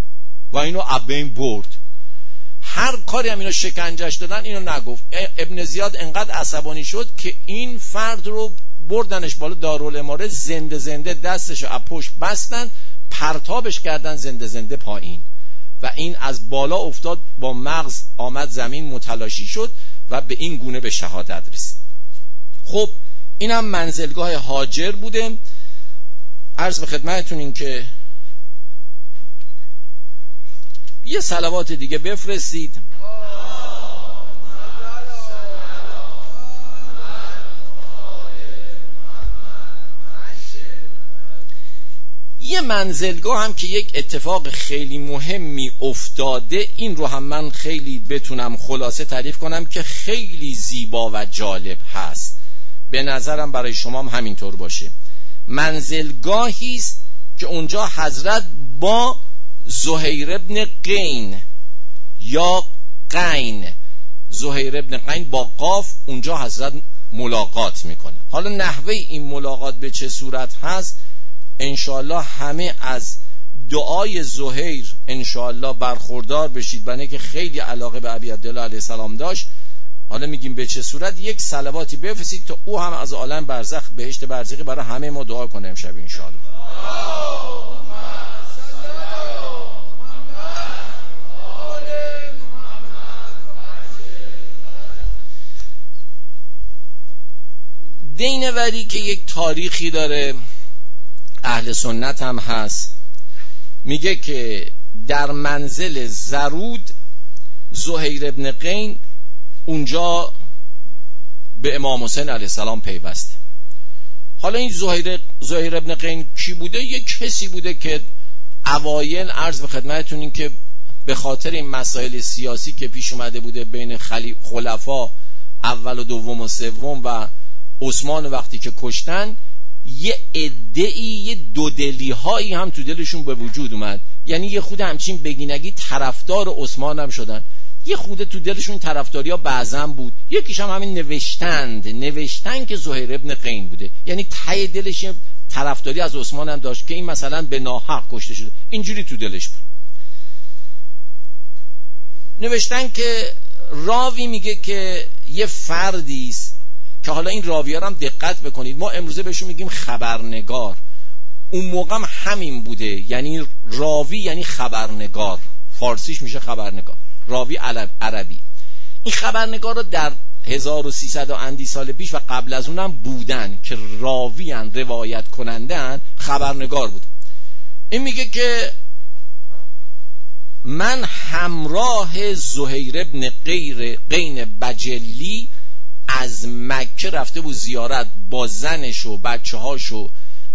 و اینو ابین برد. هر کاری هم اینو شکنجهش دادن، اینو نگفت. ابن زیاد انقدر عصبانی شد که این فرد رو بردنش بالا دارالاماره، زنده زنده دستشو از پشت بستن، پرتابش کردن زنده زنده پایین و این از بالا افتاد، با مغز آمد زمین، متلاشی شد و به این گونه به شهادت رسید. خب اینم منزلگاه هاجر بوده. عرض به خدمتتون این که یه صلوات دیگه بفرستید. یه منزلگاه هم که یک اتفاق خیلی مهمی افتاده، این رو هم من خیلی بتونم خلاصه تعریف کنم که خیلی زیبا و جالب هست، به نظرم برای شما هم همینطور باشه. منزلگاهی است که اونجا حضرت با زهیر ابن قین یا قین، زهیر ابن قین با قاف، اونجا حضرت ملاقات میکنه. حالا نحوه این ملاقات به چه صورت هست انشاءالله همه از دعای زهیر انشاءالله برخوردار بشید، بنده که خیلی علاقه به ابی عبدالله علیه السلام داشت. حالا میگیم به چه صورت. یک صلواتی بفرستید تا او هم از عالم برزخ بهشت برزخی برای همه ما دعا کنه امشب انشاءالله. دینوری که یک تاریخی داره، اهل سنت هم هست، میگه که در منزل زرود زهیر ابن قین اونجا به امام حسین علیه السلام پیوسته. حالا این زهیر, زهیر ابن قین کی بوده؟ یک کسی بوده که اوایل عرض به خدمتتون این که به خاطر این مسائل سیاسی که پیش اومده بوده بین خلفا اول و دوم و سوم و عثمان وقتی که کشتن، یه عده‌ای یه دودلی هایی هم تو دلشون به وجود اومد، یعنی یه خود همچین بگینگی طرفدار عثمان هم شدن. یه خوده تو دلشون طرفداری ها بعضن بود، یکیش هم همین نوشتند نوشتن که زهیر ابن قین بوده، یعنی ته دلش طرفداری از عثمان هم داشت که این مثلا به ناحق کشته شده، اینجوری تو دلش بود. نوشتن که راوی میگه که یه فردی است که حالا این راوی‌ها هم دقت بکنید، ما امروزه بهشون میگیم خبرنگار، اون موقع هم همین بوده، یعنی راوی یعنی خبرنگار، فارسیش میشه خبرنگار، راوی عربی. این خبرنگار رو در هزار و سیصد اندی سال پیش و قبل از اونم بودن که راویان، روایت کنندن، خبرنگار بود. این میگه که من همراه زهیر ابن غیر قین بجلی از مکه رفته بود زیارت با زنش و بچه هاش و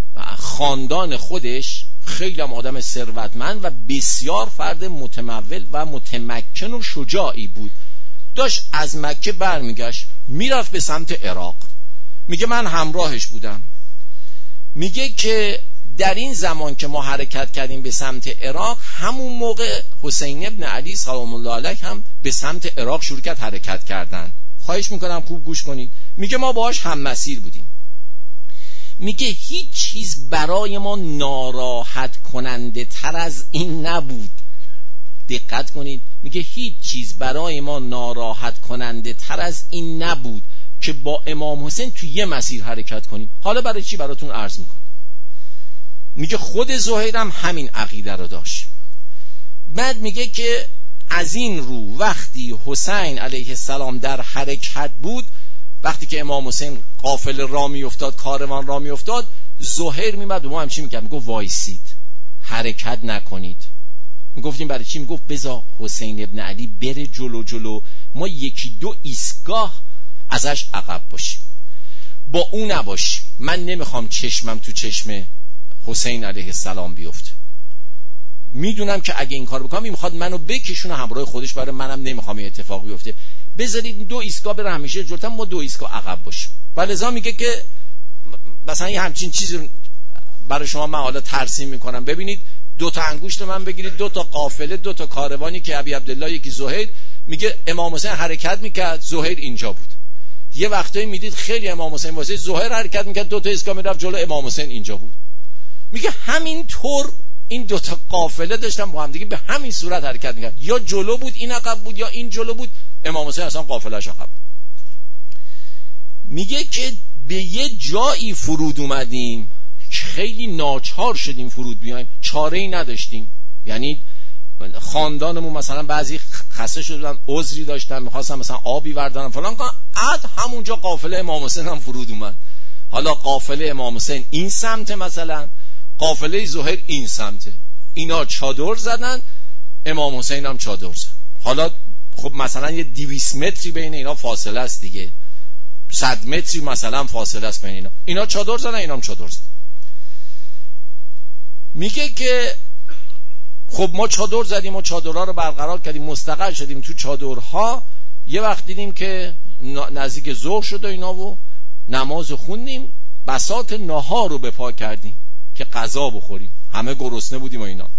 خاندان خودش، خیلی هم آدم ثروتمند و بسیار فرد متمول و متمکن و شجاعی بود. داشت از مکه برمیگشت میرفت به سمت عراق. میگه من همراهش بودم. میگه که در این زمان که ما حرکت کردیم به سمت عراق، همون موقع حسین ابن علی سلام الله علیه هم به سمت عراق شروع کرد حرکت کردن. خواهش میکنم خوب گوش کنید. میگه ما باهاش هم مسیر بودیم. میگه هیچ چیز برای ما ناراحت کننده تر از این نبود. دقت کنید، میگه هیچ چیز برای ما ناراحت کننده تر از این نبود که با امام حسین توی یه مسیر حرکت کنیم. حالا برای چی براتون عرض میکنم. میگه خود زهیرم همین عقیده رو داشت. بعد میگه که از این رو وقتی حسین علیه السلام در حرکت بود، وقتی که امام حسین قافله را می افتاد، کاروان را می افتاد، زهیر میمد و ما هم چی میکرد؟ میگفت وایسید، حرکت نکنید. میگفتیم برای چی؟ میگفت بذار حسین ابن علی بره جلو جلو، ما یکی دو ایستگاه ازش عقب باشیم، با اون نباشیم. من نمیخوام چشمم تو چشم حسین علیه السلام بیفته. میدونم که اگه این کار بکنم میخواد منو بکشونه همراه خودش، برای منم نمیخوام این اتفاق بیفته. بذارید دو ایستگاه بره همیشه جلوتر، ما دو ایستگاه عقب باشیم. ولذا میگه که مثلا یه همچین چیزی برای شما من حالا ترسیم میکنم. ببینید دو تا انگشت من بگیرید، دو تا قافله، دو تا کاروانی که ابی عبدالله یکی زهیر، میگه امام حسین حرکت میکرد، زهیر اینجا بود. یه وقتایی میدید خیلی امام حسین واسه زهیر حرکت میکرد، دو تا ایستگاه میرفت جلو، امام حسین اینجا بود. میگه همین طور این دو تا قافله داشتن با هم دیگه به همین صورت حرکت میکرد، یا جلو بود این عقب بود، یا این جلو بود امام حسین اصلا قافله‌اش عقب. میگه که به یه جایی فرود اومدیم، خیلی ناچار شدیم فرود بیایم، چاره ای نداشتیم. یعنی خاندانمون مثلا بعضی خسته شدن، عذری داشتن، میخواستن مثلا آبی بردارن فلان کن، عد همونجا قافله امام حسین هم فرود اومد. حالا قافله امام حسین این سمت، مثلا قافله زهیر این سمته، اینا چادر زدن، امام حسین هم چادر زد. حالا خب مثلا یه دویست متری بین اینا فاصله است دیگه، صد متری مثلا فاصله است بین اینا. اینا چادر زدن، اینا هم چادر زدن. میگه که خب ما چادر زدیم و چادرها رو برقرار کردیم، مستقر شدیم تو چادرها. یه وقت دیدیم که نزدیک ظهر شد و اینا و نماز خوندیم، بساط ناهار رو به پا کردیم که غذا بخوریم، همه گرسنه بودیم و اینا.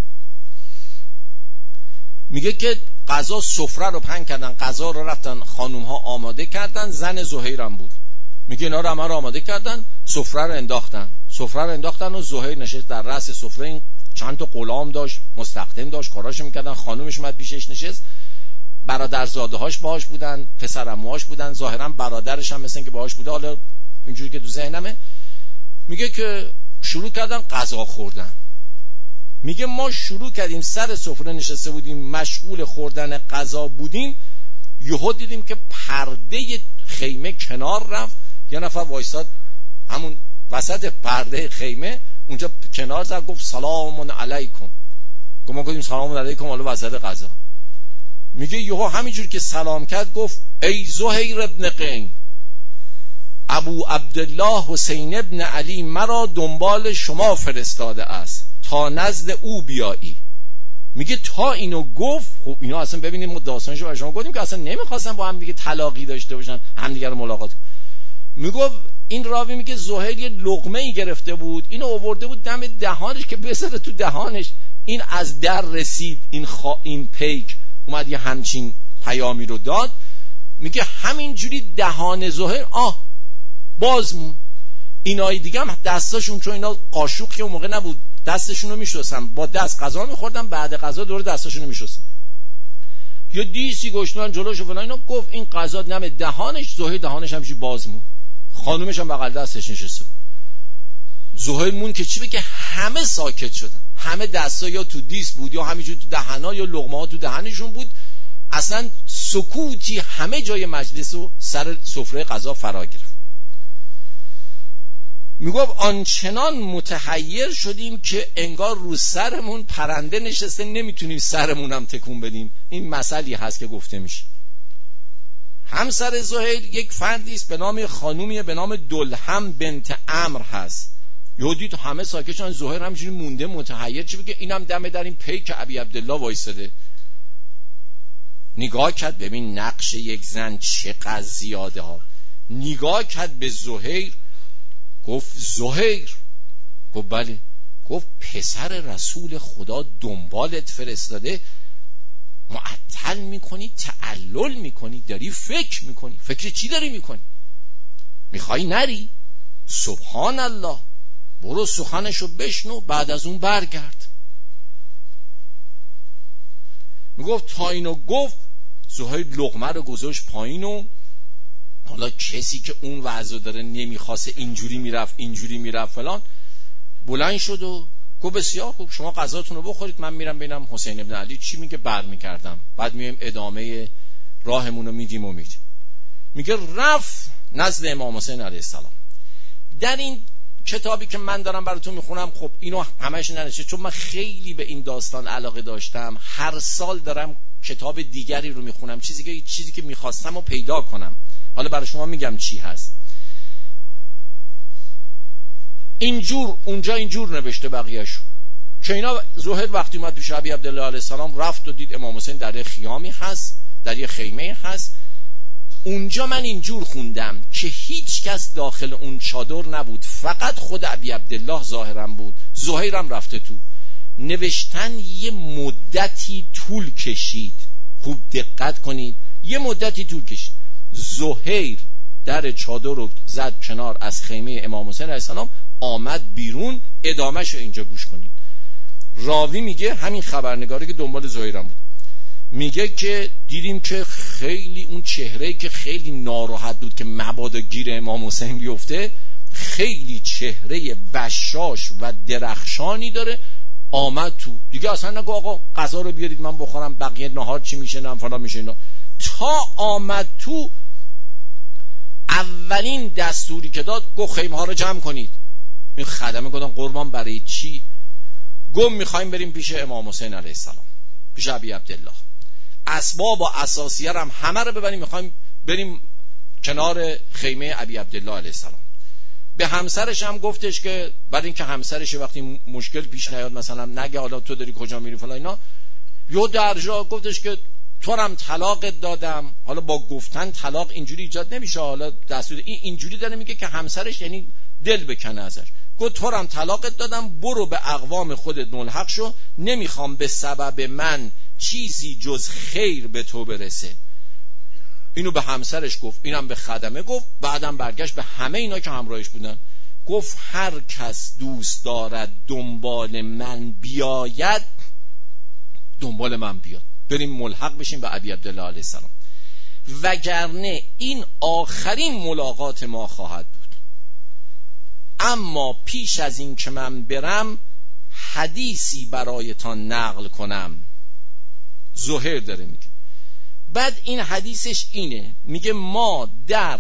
میگه که غذا سفره رو پهن کردن، غذا رو رفتن خانوم ها آماده کردن، زن زهیرم بود. میگه اینا رو همه رو آماده کردن، سفره رو انداختن سفره رو انداختن و زهیر نشست در رأس سفره. این چند تا غلام داشت، مستخدم داشت، کاراشو میکردن. خانومش اومد پیشش نشست، برادرزاده هاش باهاش بودن، پسرعموهاش بودن، ظاهرا برادرش هم مثلا که باهاش بوده، حالا اینجوری که تو ذهنمه. میگه که شروع کردن غذا خوردن. میگه ما شروع کردیم سر سفره نشسته بودیم، مشغول خوردن غذا بودیم، یهو دیدیم که پرده خیمه کنار رفت، یه نفر وایساد همون وسط پرده خیمه اونجا کنار زد، گفت سلام علیکم. گفت ما گفتیم سلام علیکم حالا وسط غذا. میگه یهو همینجور که سلام کرد گفت ای زهیر ابن قین، ابو عبدالله حسین ابن علی مرا دنبال شما فرستاده است تا نزد او بیایی. میگه تا اینو گفت، خب اینا اصلا ببینید ما داستانشو برای شما گفتیم که اصلا نمیخواستن با هم دیگه تلاقی داشته باشن، هم دیگه رو ملاقات. میگه این راوی میگه زهیر یه لقمه ای گرفته بود، اینو آورده بود دم دهانش که بذاره تو دهانش. این از در رسید، این خا... این پیک اومد یه همچین پیامی رو داد، میگه همینجوری دهان زهیر آه باز مون. اینای دیگه هم دستاشون، چون اینا قاشق که اون موقع نبود، دستشون رو میشستن، با دست غذا میخوردن، بعد غذا دور دستاشون رو میشستن. یا دیسی گشتن جلوش و فلان اینا. گفت این غذا نم دهانش، زهیر دهانش همینجوری باز مون، خانومش هم بغل دستش نشسته. زهیر مون که چی بگه، همه ساکت شدن، همه دستا یا تو دیس بود یا همینجوری تو دهنا، یا لقمه ها تو دهنشون بود. اصلا سکوتی همه جای مجلس و سر سفره غذا فرا گرفت. میگفت آنچنان متحیر شدیم که انگار رو سرمون پرنده نشسته، نمیتونیم سرمونم تکون بدیم. این مسئله هست که گفته میشه. همسر زهیر یک فردی است به نام خانومی به نام دلهم بنت عمر هست. یهودی تو همه ساکت شدن، زهیر همینجوری مونده متحیر، چی بگه؟ اینم دم در این پیک ابی عبدالله وایساده. نگاه کرد ببین نقش یک زن چقدر زیاده ها. نگاه کرد به زهیر، گفت زهیر. گفت بله. گفت پسر رسول خدا دنبالت فرستاده، معطل میکنی، تعلل میکنی، داری فکر میکنی. فکر چی داری میکنی؟ میخوای نری؟ سبحان الله، برو سخنشو بشنو، بعد از اون برگرد. میگفت تا اینو گفت زهیر لقمه رو گذاشت پایین و حالا کسی که اون وضع داره نمیخواسته اینجوری میرفت اینجوری میرفت فلان، بلند شد و گفت بسیار خوب، شما غذاتون رو بخورید، من میرم ببینم حسین ابن علی چی میگه، برمیگردم، بعد میایم ادامه راهمون رو میدیم و میدیم. میگه رفت نزد امام حسین علیه السلام. در این کتابی که من دارم براتون میخونم، خب اینو همش ننوشته، چون من خیلی به این داستان علاقه داشتم، هر سال دارم کتاب دیگری رو میخونم، چیزی که چیزی که میخواستم رو پیدا کنم. حالا برای شما میگم چی هست. اینجور اونجا اینجور نوشته بقیه‌شو که اینا زهیر وقتی اومد پیش ابی عبدالله علیه السلام، رفت و دید امام حسین در یه خیامی هست، در یه خیمه هست. اونجا من اینجور خوندم که هیچ کس داخل اون چادر نبود، فقط خود ابی عبدالله ظاهرا بود، زهیرم رفته تو. نوشتن یه مدتی طول کشید، خوب دقت کنید، یه مدتی طول کشید. زهیر در چادر رو زد کنار از خیمه امام حسین علیه السلام، آمد بیرون. ادامهشو اینجا گوش کنید. راوی میگه، همین خبرنگاری که دنبال زهیرم بود، میگه که دیدیم که خیلی اون چهره‌ای که خیلی ناراحت بود که مبادا گیر امام حسین بیفته، خیلی چهره بشاش و درخشانی داره. آمد تو دیگه، اصلا نگو آقا غذا رو بیارید من بخورم، بقیه نهار چی میشه نم فلان میشه اینا. تا آمد تو، اولین دستوری که داد گفت خیمه ها رو جمع کنید. این خدمه گفتن قربان برای چی؟ گفت میخوایم بریم پیش امام حسین علیه السلام، پیش ابی عبدالله. اسباب و اساسیه هم همه رو ببریم، میخوایم بریم کنار خیمه ابی عبدالله علیه السلام. به همسرش هم گفتش که بعد اینکه همسرش وقتی مشکل پیش نیاد، مثلا نگه حالا تو داری کجا میری فلان اینا، یه درجا گفتش که تو هم طلاقت دادم. حالا با گفتن طلاق اینجوری ایجاد نمیشه، حالا دستور این اینجوری داره میگه که همسرش یعنی دل بکنه ازش. گفت تو هم طلاقت دادم، برو به اقوام خودت ملحق شو، نمیخوام به سبب من چیزی جز خیر به تو برسه. اینو به همسرش گفت، اینم به خدمه گفت. بعدم برگشت به همه اینا که همراهش بودن، گفت هر کس دوست دارد دنبال من بیاید، دنبال من بیاد، بریم ملحق بشیم به ابی عبدالله علیه السلام، وگرنه این آخرین ملاقات ما خواهد بود. اما پیش از این که من برم حدیثی برایتان نقل کنم. زهیر داره میگه. بعد این حدیثش اینه، میگه ما در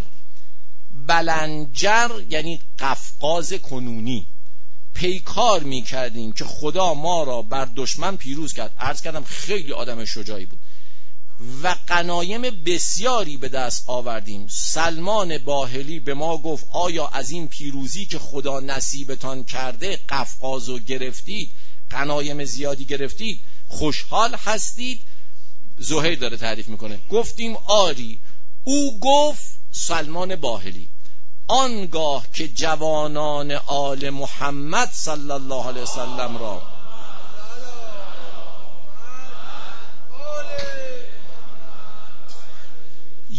بلنجر یعنی قفقاز کنونی پیکار میکردیم که خدا ما را بر دشمن پیروز کرد. عرض کردم خیلی آدم شجاعی بود و غنایم بسیاری به دست آوردیم. سلمان باهلی به ما گفت آیا از این پیروزی که خدا نصیبتان کرده، قفقازو گرفتید، غنایم زیادی گرفتید، خوشحال هستید؟ زهیر داره تعریف میکنه. گفتیم آری. او گفت، سلمان باهلی، آنگاه که جوانان آل محمد صلی الله علیه وسلم را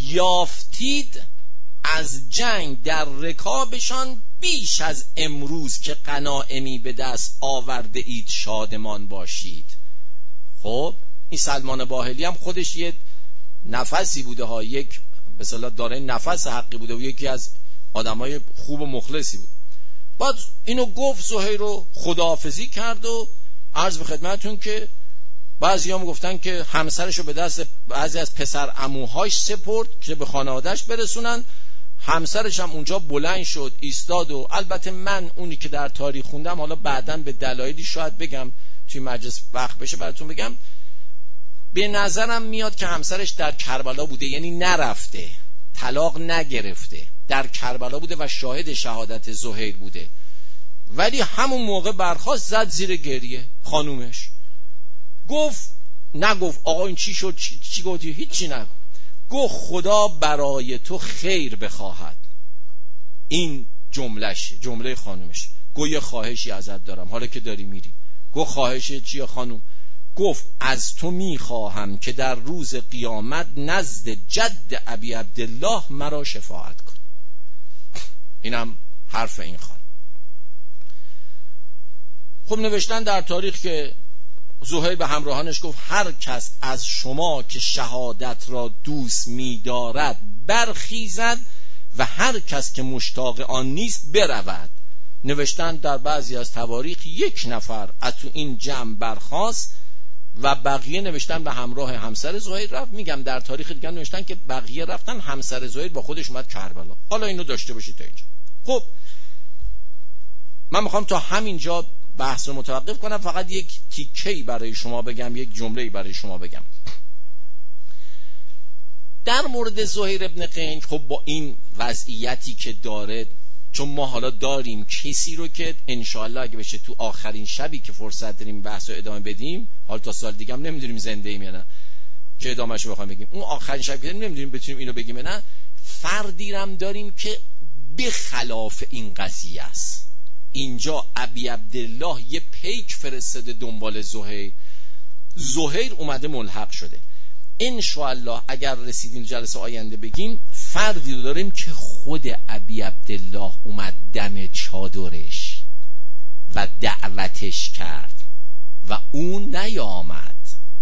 یافتید از جنگ در رکابشان بیش از امروز که غنایمی به دست آورده اید شادمان باشید. خب این سلمان باهلی هم خودش یه نفسی بوده ها، یک به اصطلاح داره نفس حقی بوده و یکی از آدمای خوب و مخلصی بود. بعد اینو گفت زهیر رو خداحافظی کرد و عرض به خدمتتون که بعضی‌ها میگفتن که همسرشو به دست بعضی از پسر عموهاش سپرد که به خانواده‌اش برسونن. همسرش هم اونجا بلند شد ایستاد و البته من اونی که در تاریخ خوندم، حالا بعداً به دلایلی شاید بگم توی مجلس وقت بشه براتون بگم، به نظرم میاد که همسرش در کربلا بوده، یعنی نرفته، طلاق نگرفته، در کربلا بوده و شاهد شهادت زهیر بوده، ولی همون موقع برخاست زد زیر گریه. خانومش گفت نگفت آقا این چی شد، چی, چی گفتی؟ هیچی نگفت. گفت خدا برای تو خیر بخواهد. این جملهش، جمله خانومش. گفت یه خواهشی ازت دارم حالا که داری میری. گفت خواهش چیه خانوم؟ گفت از تو میخواهم که در روز قیامت نزد جد ابی عبدالله مرا شفاعت کن. اینم حرف این خانم. خب نوشتن در تاریخ که زهیر به همراهانش گفت هر کس از شما که شهادت را دوست می‌دارد برخیزد و هر کس که مشتاق آن نیست برود. نوشتن در بعضی از تواریخ یک نفر از تو این جمع برخاست و بقیه نوشتن به همراه همسر زهیر رفت. میگم در تاریخ دیگه نوشتن که بقیه رفتن، همسر زهیر با خودش اومد کربلا. حالا اینو داشته باشید تا اینجا. خب من میخوام تا همینجا بحث رو متوقف کنم، فقط یک تیکه‌ای برای شما بگم، یک جمله‌ای برای شما بگم در مورد زهیر ابن قین. خب با این وضعیتی که داره، چون ما حالا داریم کسی رو که انشاءالله اگه بشه تو آخرین شبی که فرصت داریم بحث رو ادامه بدیم، حالا تا سال دیگه هم نمیدونیم زنده ایم یا نه که ادامه‌شو بخوایم بگیم، اون آخرین شب که نمیدونیم بتونیم اینو بگیم یا نه، فردی هم داریم که به خلاف این قضیه است. اینجا ابی عبدالله یه پیک فرستاده دنبال زهیر، زهیر اومده ملحق شده. انشاءالله اگر رسیدیم جلسه آینده بگیم، فردی رو داریم که خود ابی عبدالله اومد دم چادرش و دعوتش کرد و اون نیامد.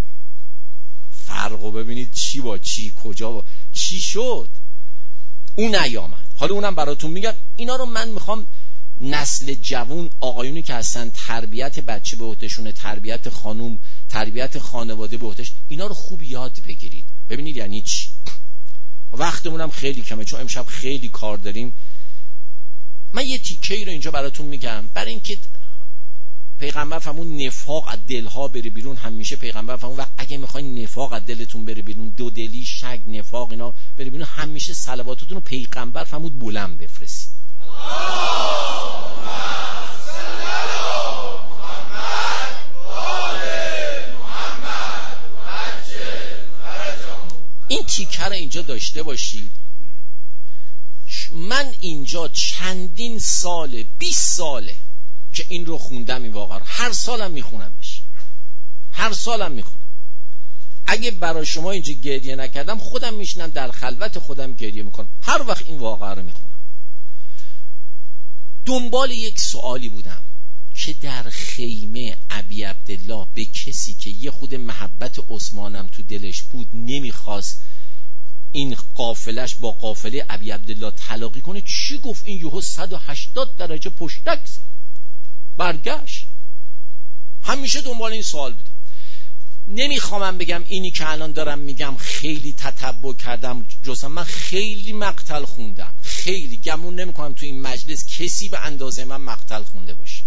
فرقو ببینید چی با چی، کجا با چی شد. اون نیامد. حالا اونم براتون میگم. اینا رو من میخوام نسل جوان، آقایونی که هستن تربیت بچه به عهدهشونه، تربیت خانوم، تربیت خانواده به عهدهش، اینا رو خوب یاد بگیرید. ببینید یعنی چی. وقتمونم خیلی کمه چون امشب خیلی کار داریم. من یه تیکه‌ای رو اینجا براتون میگم برای اینکه پیغمبر فرمود نفاق از دلها بره بیرون. همیشه پیغمبر فرمود وقت اگه میخواین نفاق از دلتون بره بیرون، دو دلی، شک، نفاق اینا بره بیرون، همیشه صلواتتون رو پیغمبر فرمود بلند بفرستید. این تیکه رو اینجا داشته باشید. من اینجا چندین ساله، بیست ساله که این رو خوندم، این واقعا هر سالم میخونمش، هر سالم میخونم. اگه برای شما اینجا گریه نکردم، خودم میشنم در خلوت خودم گریه میکنم هر وقت این واقعا رو میخونم. دنبال یک سوالی بودم که در خیمه ابی عبدالله به کسی که یه خود محبت عثمانم تو دلش بود نمیخواست این قافلش با قافله ابی عبدالله تلاقی کنه، چی گفت؟ این یهو صد و هشتاد درجه پشتک برگشت. همیشه دنبال این سوال بودم. نمیخوام بگم اینی که الان دارم میگم خیلی تتبع کردم، جزم من خیلی مقتل خوندم، خیلی گمون نمیکنم تو این مجلس کسی به اندازه من مقتل خونده باشه.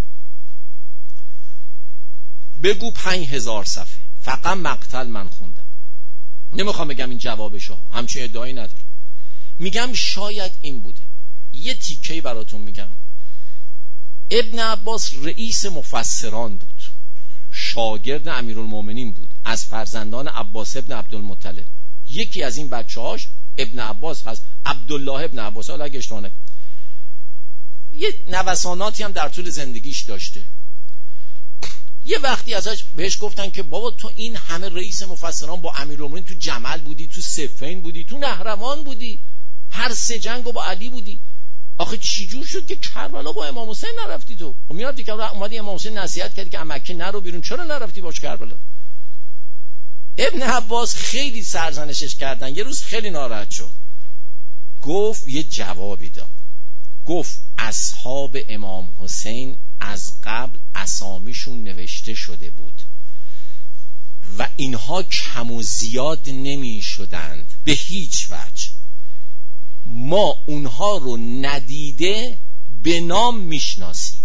بگو پنج هزار صفحه فقط مقتل من خوندم. نمیخوام بگم این جوابشو، همچین ادعایی ندارم. میگم شاید این بوده. یه تیکه‌ای براتون میگم. ابن عباس رئیس مفسران بود، شاگرد امیرالمومنین بود، از فرزندان عباس ابن عبدالمطلب. یکی از این بچه‌هاش ابن عباس هست، عبدالله ابن عباس. حالا اگه اشتباه نکنم یه نوساناتی هم در طول زندگیش داشته. یه وقتی ازش بهش گفتن که بابا تو این همه رئیس مفسران با امیرالمومنین تو جمل بودی، تو صفین بودی، تو نهروان بودی، هر سه جنگو با علی بودی، آخه چجور شد که کربلا با امام حسین نرفتی؟ تو و میرفتی که اومدی امام حسین نصیحت کردی که مکه نرو بیرون، چرا نرفتی باش کربلا؟ ابن عباس خیلی سرزنشش کردن، یه روز خیلی ناراحت شد، گفت یه جوابی داد، گفت اصحاب امام حسین از قبل اسامیشون نوشته شده بود و اینها کم و زیاد نمی شدند به هیچ وجه، ما اونها رو ندیده به نام میشناسیم.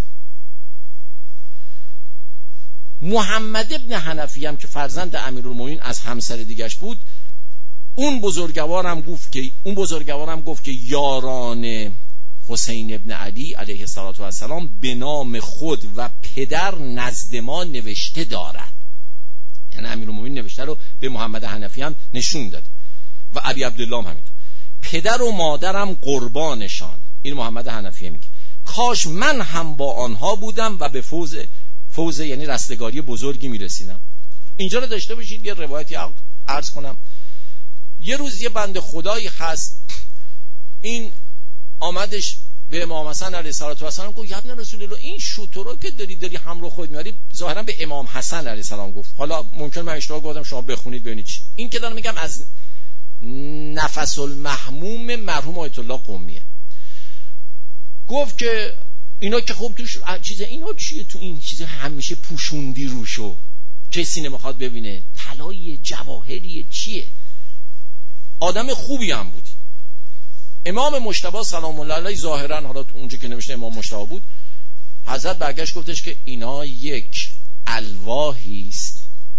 محمد ابن حنفی هم که فرزند امیرالمومنین از همسر دیگش بود، اون بزرگوارم گفت که اون بزرگوارم گفت که یاران حسین ابن علی علیه السلام به نام خود و پدر نزد ما نوشته دارد، یعنی امیرالمومنین نوشته رو به محمد حنفی هم نشون داد و علی عبدالله هم همین. پدر و مادرم قربانشان، این محمد حنفی میگه، کاش من هم با آنها بودم و به فوز فوز یعنی رستگاری بزرگی میرسیدم. اینجا رو داشته باشید یه روایتی عرض کنم. یه روز یه بنده خدایی هست، این آمدش به امام حسن علیه السلام گفت ابن رسول الله این شوتورا که داری داری همراه خود میاری، ظاهرا به امام حسن علیه السلام گفت، حالا ممکن من اشتباه گفتم شما بخونید ببینید چی. این که دارم میگم از نفس المحموم مرحوم آیت الله قمیه. گفت که اینا که خوب توش چیزه، اینا چیه تو این چیزه همیشه پوشوندی روشو، کسی نمیخواد ببینه، طلای جواهریه چیه؟ آدم خوبی هم بودی. امام مجتبی سلام الله علیه ظاهرا، حالا اونجا که نوشته امام مجتبی بود، حضرت برگشت گفتش که اینا یک الواحی است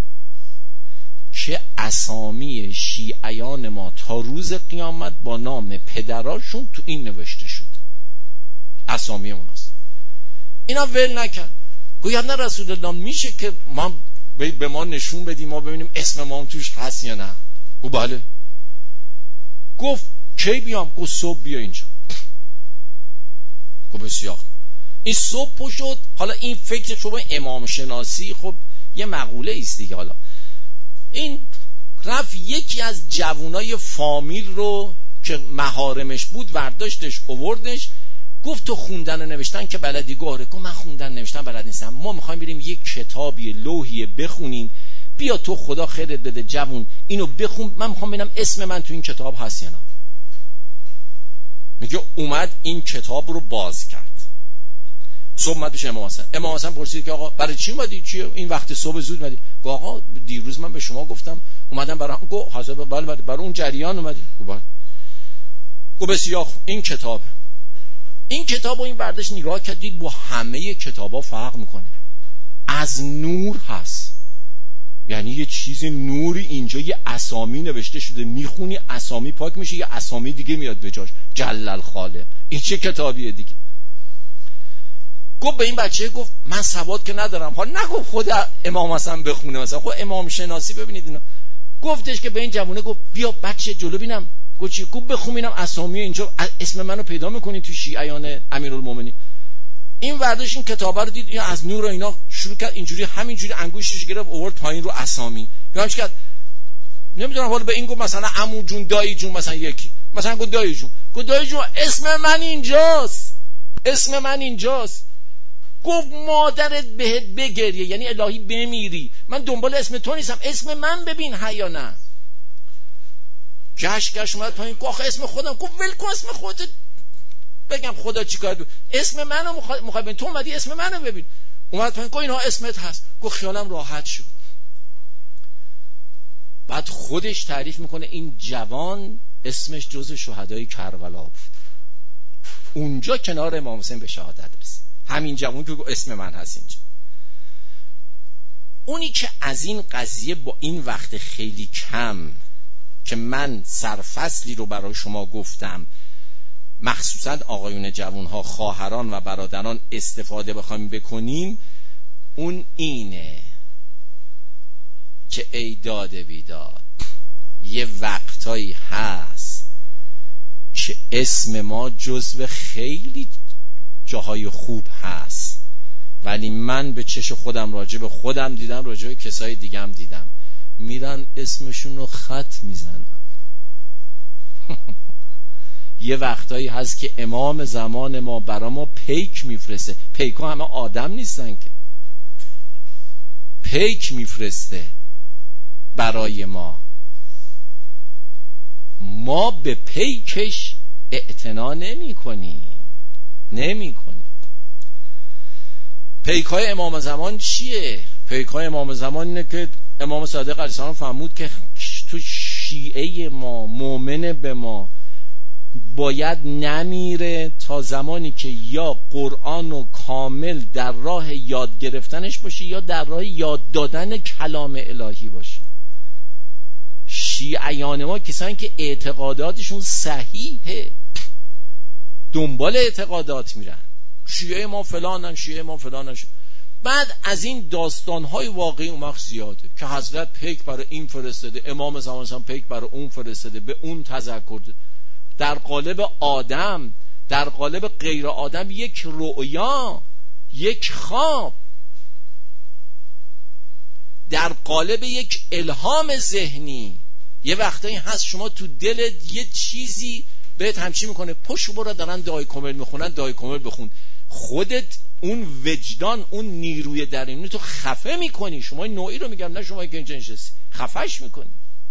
که اسامی شیعیان ما تا روز قیامت با نام پدراشون تو این نوشته شد، اسامی اوناست. اینا ول نکرد، گویا نه رسول الله میشه که ما به ما نشون بدیم ما ببینیم اسم ما هم توش هست یا نه؟ گفت بله. گفت کی بیام؟ گفت صبح بیا اینجا. گفت بسیار. این صبح شد. حالا این فکر شما امام شناسی خب یه مقوله است دیگه. حالا این رفت یکی از جوانای فامیل رو که محارمش بود ورداشتش اووردش، گفت تو خوندن و نوشتن که بلدی؟ گفت گفت من خوندن نوشتن بلد نیستم، ما میخوایم بریم یک کتابی لوحی بخونیم، بیا تو خدا خیرت بده جوون اینو بخون، من میخوام ببینم اسم من تو این کتاب هست یا نه. میگه اومد این کتاب رو باز کرد. صبح اومد پیش امام حسن. امام حسن پرسید که آقا برای چی اومدی؟ چیه این وقت صبح زود اومدی؟ گفت آقا دیروز من به شما گفتم اومدم برای گفت حاضر بله بله برای اون جریان اومدی؟ گفت گفت بسیار این کتاب این کتاب رو این برداشت نگاه کردید با همه کتابا فرق میکنه، از نور هست، یعنی یه چیز نوری اینجا، یه اسامی نوشته شده، میخونی اسامی پاک میشه، یه اسامی دیگه میاد به جاش، جل الخالق. این چه کتابیه دیگه؟ گفت به این بچه گفت من سواد که ندارم، حالا نگفت خود امام حسن بخونه مثلا، خب امام شناسی ببینید اینا. گفتش که به این جوونه گفت بیا بچه جلو بینم. گفت چی؟ گفت بخون ببینم اسامی اینجا اسم منو پیدا میکنی تو شیعیان امیرالمومنین. این ورداش این کتابه رو دید، این از نور و اینا شروع کرد اینجوری همینجوری انگشتش گرفت آورد پایین رو اسامی. یا همش کرد نمیدونم، حالا به این گفت مثلا عمو جون دایی جون، مثلا یکی مثلا گفت دایی جون، گفت دایی جون اسم من اینجاست، اسم من اینجاست. گفت مادرت بهت بگریه، یعنی الهی بمیری، من دنبال اسم تو نیستم، اسم من ببین ها یا نه. گشت گشت اومد پایین، گفت اسم خودم. گفت ول کن اسم خودت، بگم خدا چیکار دو اسم منو میخوای ببین، تو اومدی اسم منو ببین. اومد پایین، گفت اینها اسمت هست. گفت خیالم راحت شد. بعد خودش تعریف میکنه این جوان اسمش جز شهدای کربلا بود، اونجا کنار امام حسین به شهادت رسید، همین جوان که اسم من هست اینجا. اونی که از این قضیه با این وقت خیلی کم که من سرفصلی رو برای شما گفتم، مخصوصا آقایون جوانها، خواهران و برادران استفاده بخوایم بکنیم، اون اینه که ای داده بیداد، یه وقتایی هست که اسم ما جزو خیلی جاهای خوب هست ولی من به چش خودم راجع به خودم دیدم، راجع به کسای دیگم دیدم، میرن اسمشون رو خط میزنن. یه وقتایی هست که امام زمان ما برا ما پیک میفرسته. پیکا همه آدم نیستن که، پیک میفرسته برای ما، ما به پیکش اعتنا نمی کنیم نمی کنیم. پیکای امام زمان چیه؟ پیکای امام زمان اینه که امام صادق علیه السلام فرمود که تو شیعه ما، مؤمن به ما، باید نمیره تا زمانی که یا قرآن و کامل در راه یاد گرفتنش باشه یا در راه یاد دادن کلام الهی باشه. شیعیان ما کسانی که اعتقاداتشون صحیحه، دنبال اعتقادات میرن. شیعه ما فلانن، شیعه ما فلانن. بعد از این داستانهای واقعی اون وقت زیاده که حضرت پیک برای این فرستاده، امام زمان هم پیک برای اون فرستاده، به اون تذکر ده. در قالب آدم، در قالب غیر آدم یک رؤیا، یک خواب، در قالب یک الهام ذهنی. یه وقتایی هست شما تو دلت یه چیزی بهت همچی میکنه، پشو برو دارن دعای کامل میخونن، دعای کامل بخون. خودت اون وجدان، اون نیروی درونی تو خفه میکنی. شما این نوعی رو میگم، نه شما که اینجا نشستی، خفش میکنی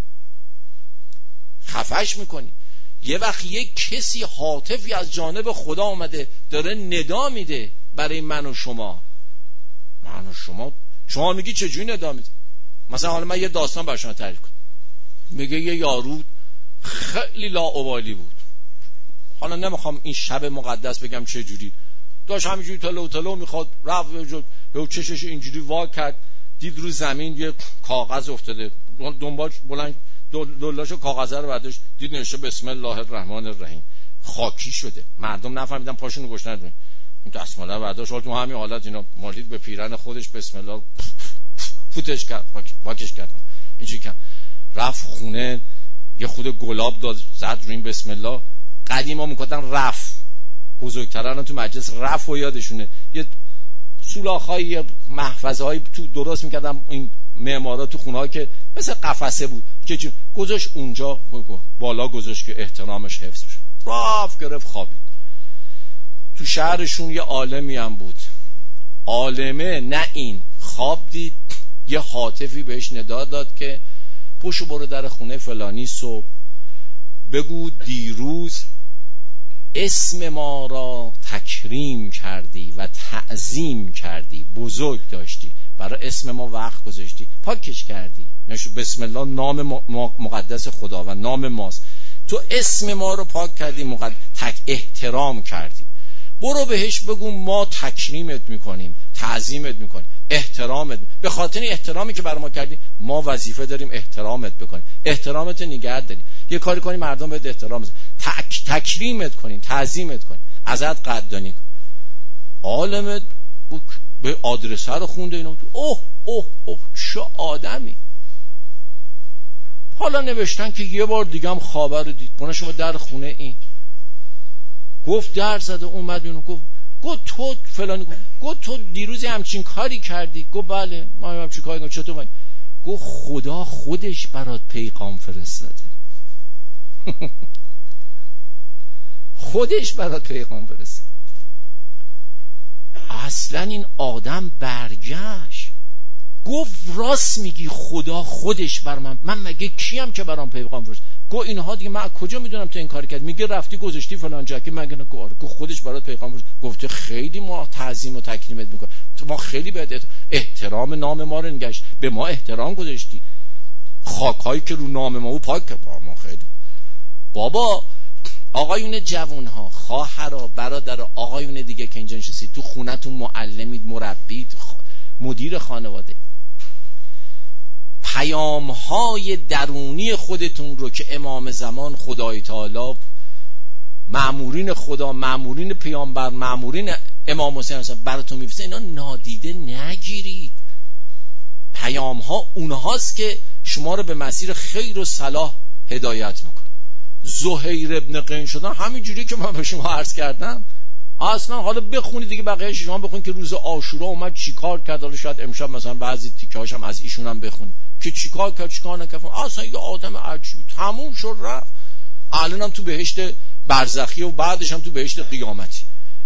خفش میکنی یه وقت یک کسی هاتفی از جانب خدا اومده داره ندا میده برای من و شما. من و شما شما میگی چجوری ندا میده؟ مثلا حالا من یه داستان برای شما تعریف کنم. میگه یه یارو خیلی لاابالی بود، حالا نمیخوام این شب مقدس بگم چه جوری، داشت همینجوری تلو تلو میخواد، رفت به چشش اینجوری وا کرد، دید رو زمین یه کاغذ افتاده، دنبالش بلند دلاشو کاغذ رو برداشت، دید نوشته بسم الله الرحمن الرحیم. خاکی شده، مردم نفهمیدن، پاشونو گشتن روی این دستماله رو برداشت، تو همین حالت اینا مالید به پیرن خودش بسم الله فوتش کرد، واکش کرد، اینجوری کرد. رفت خونه یه خود گلاب داد زد روی این بسم الله. قدیما میگفتن رف، بزرگتران تو مجلس رف و یادشونه، یه سولاخای محفظه‌های تو درست میکردن این معمارا تو خونه‌ها که مثل قفسه بود که گذاشت اونجا، بالا گذاشت که احترامش حفظ بشه. رفت گرفت خوابید. تو شهرشون یه عالمی هم بود، عالمه نه این خواب دید، یه هاتفی بهش ندا داد که پشو برو در خونه فلانی صبح بگو دیروز اسم ما را تکریم کردی و تعظیم کردی، بزرگ داشتی، برای اسم ما وقت گذاشتی، پاکش کردی. نشو بسم الله نام مقدس خدا و نام ماست، تو اسم ما رو پاک کردی، مقدس تک احترام کردی. برو بهش بگو ما تکریمت میکنیم، تعظیمت میکنیم، احترامت میکنیم. به خاطر احترامی که برای ما کردی ما وظیفه داریم احترامت بکنیم، احترامت نگه داریم. یه کاری کنی مردم بهت احترام بذارن، تک تکریمت کنیم، تعظیمت کنیم، ازت قدردانی کنیم. عالمت به آدرسه رو خونده اینا، اوه اوه اوه چه آدمی. حالا نوشتن که یه بار دیگه هم خبر رو دید، بنا شما در خونه این گفت در زده اومد اینو گفت گفت تو فلانی، گفت گفت تو دیروز همچین کاری کردی؟ گفت بله ما همچین کاری کردم. چطور؟ گفت خدا خودش برات پیغام فرستاده. خودش برات پیغام فرستاده. اصلا این آدم برگشت گفت راست میگی، خدا خودش بر من، من مگه کیم که برام پیغام فرست؟ گفت اینها دیگه من کجا میدونم تو این کار کرد؟ میگه رفتی گذاشتی فلان جا که مگه نه؟ گفت خودش برات پیغام فرست. گفته خیلی ما تعظیم و تکریمت میکنیم، تو ما خیلی بهت احترام نام ما رو نگشت، به ما احترام گذاشتی، خاکایی که رو نام ما بود پاک کرد. ما خیلی بابا آقایون جوانها، خواهرها، برادرها، آقایون دیگه که اینجا نشستید، تو خونتون معلمید، مربید، مدیر خانواده، پیام‌های درونی خودتون رو که امام زمان، خدای تعالی، مأمورین خدا، مأمورین پیامبر، مأمورین امام حسین براتون میفرسته، اینا نادیده نگیرید. پیام‌ها اونهاست که شما رو به مسیر خیر و صلاح هدایت میکنه. زهیر ابن قین شدن همین جوری که من به شما عرض کردم، اصلا حالا بخونید دیگه، بقیه شما بخونید که روز عاشورا اومد چیکار کرد. حالا شاید امشب مثلا بعضی تیکه‌هاش هم از ایشون هم بخونید که چیکار کرد چیکار نکرد. اصلا یه آدم عجیب، تموم شد رفت. الان هم تو بهشت برزخی و بعدش هم تو بهشت قیامتی.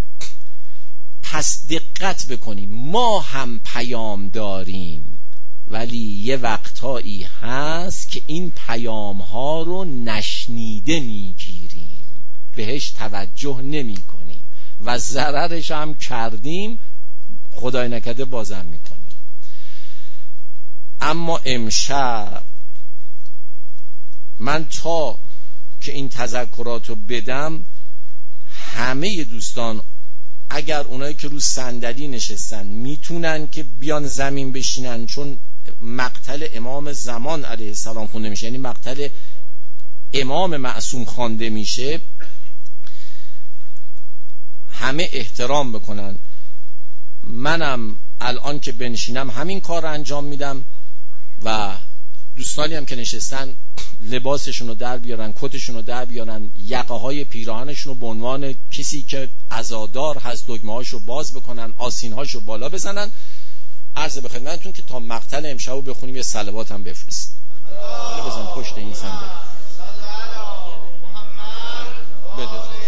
پس دقت بکنیم، ما هم پیام داریم، ولی یه وقتایی هست که این پیام ها رو نشنیده میگیریم، بهش توجه نمی کنیم و ضررش هم کردیم، خدای نکرده بازم میکنیم. اما امشب من تا که این تذکرات رو بدم، همه دوستان اگر اونایی که رو صندلی نشستن میتونن که بیان زمین بشینن، چون مقتل امام زمان علیه السلام خونده میشه، یعنی مقتل امام معصوم خوانده میشه، همه احترام بکنن. منم الان که بنشینم همین کار رو انجام میدم و دوستانی هم که نشستن لباسشون رو در بیارن، کتشون رو در بیارن، یقه های پیراهنشون رو به عنوان کسی که عزادار هست دگمه هاش رو باز بکنن، آسین هاش رو بالا بزنن. عرض به خدمتتون که تا مقتل امشب رو بخونیم، یه صلوات هم بفرست بزن پشت این صندلی بده.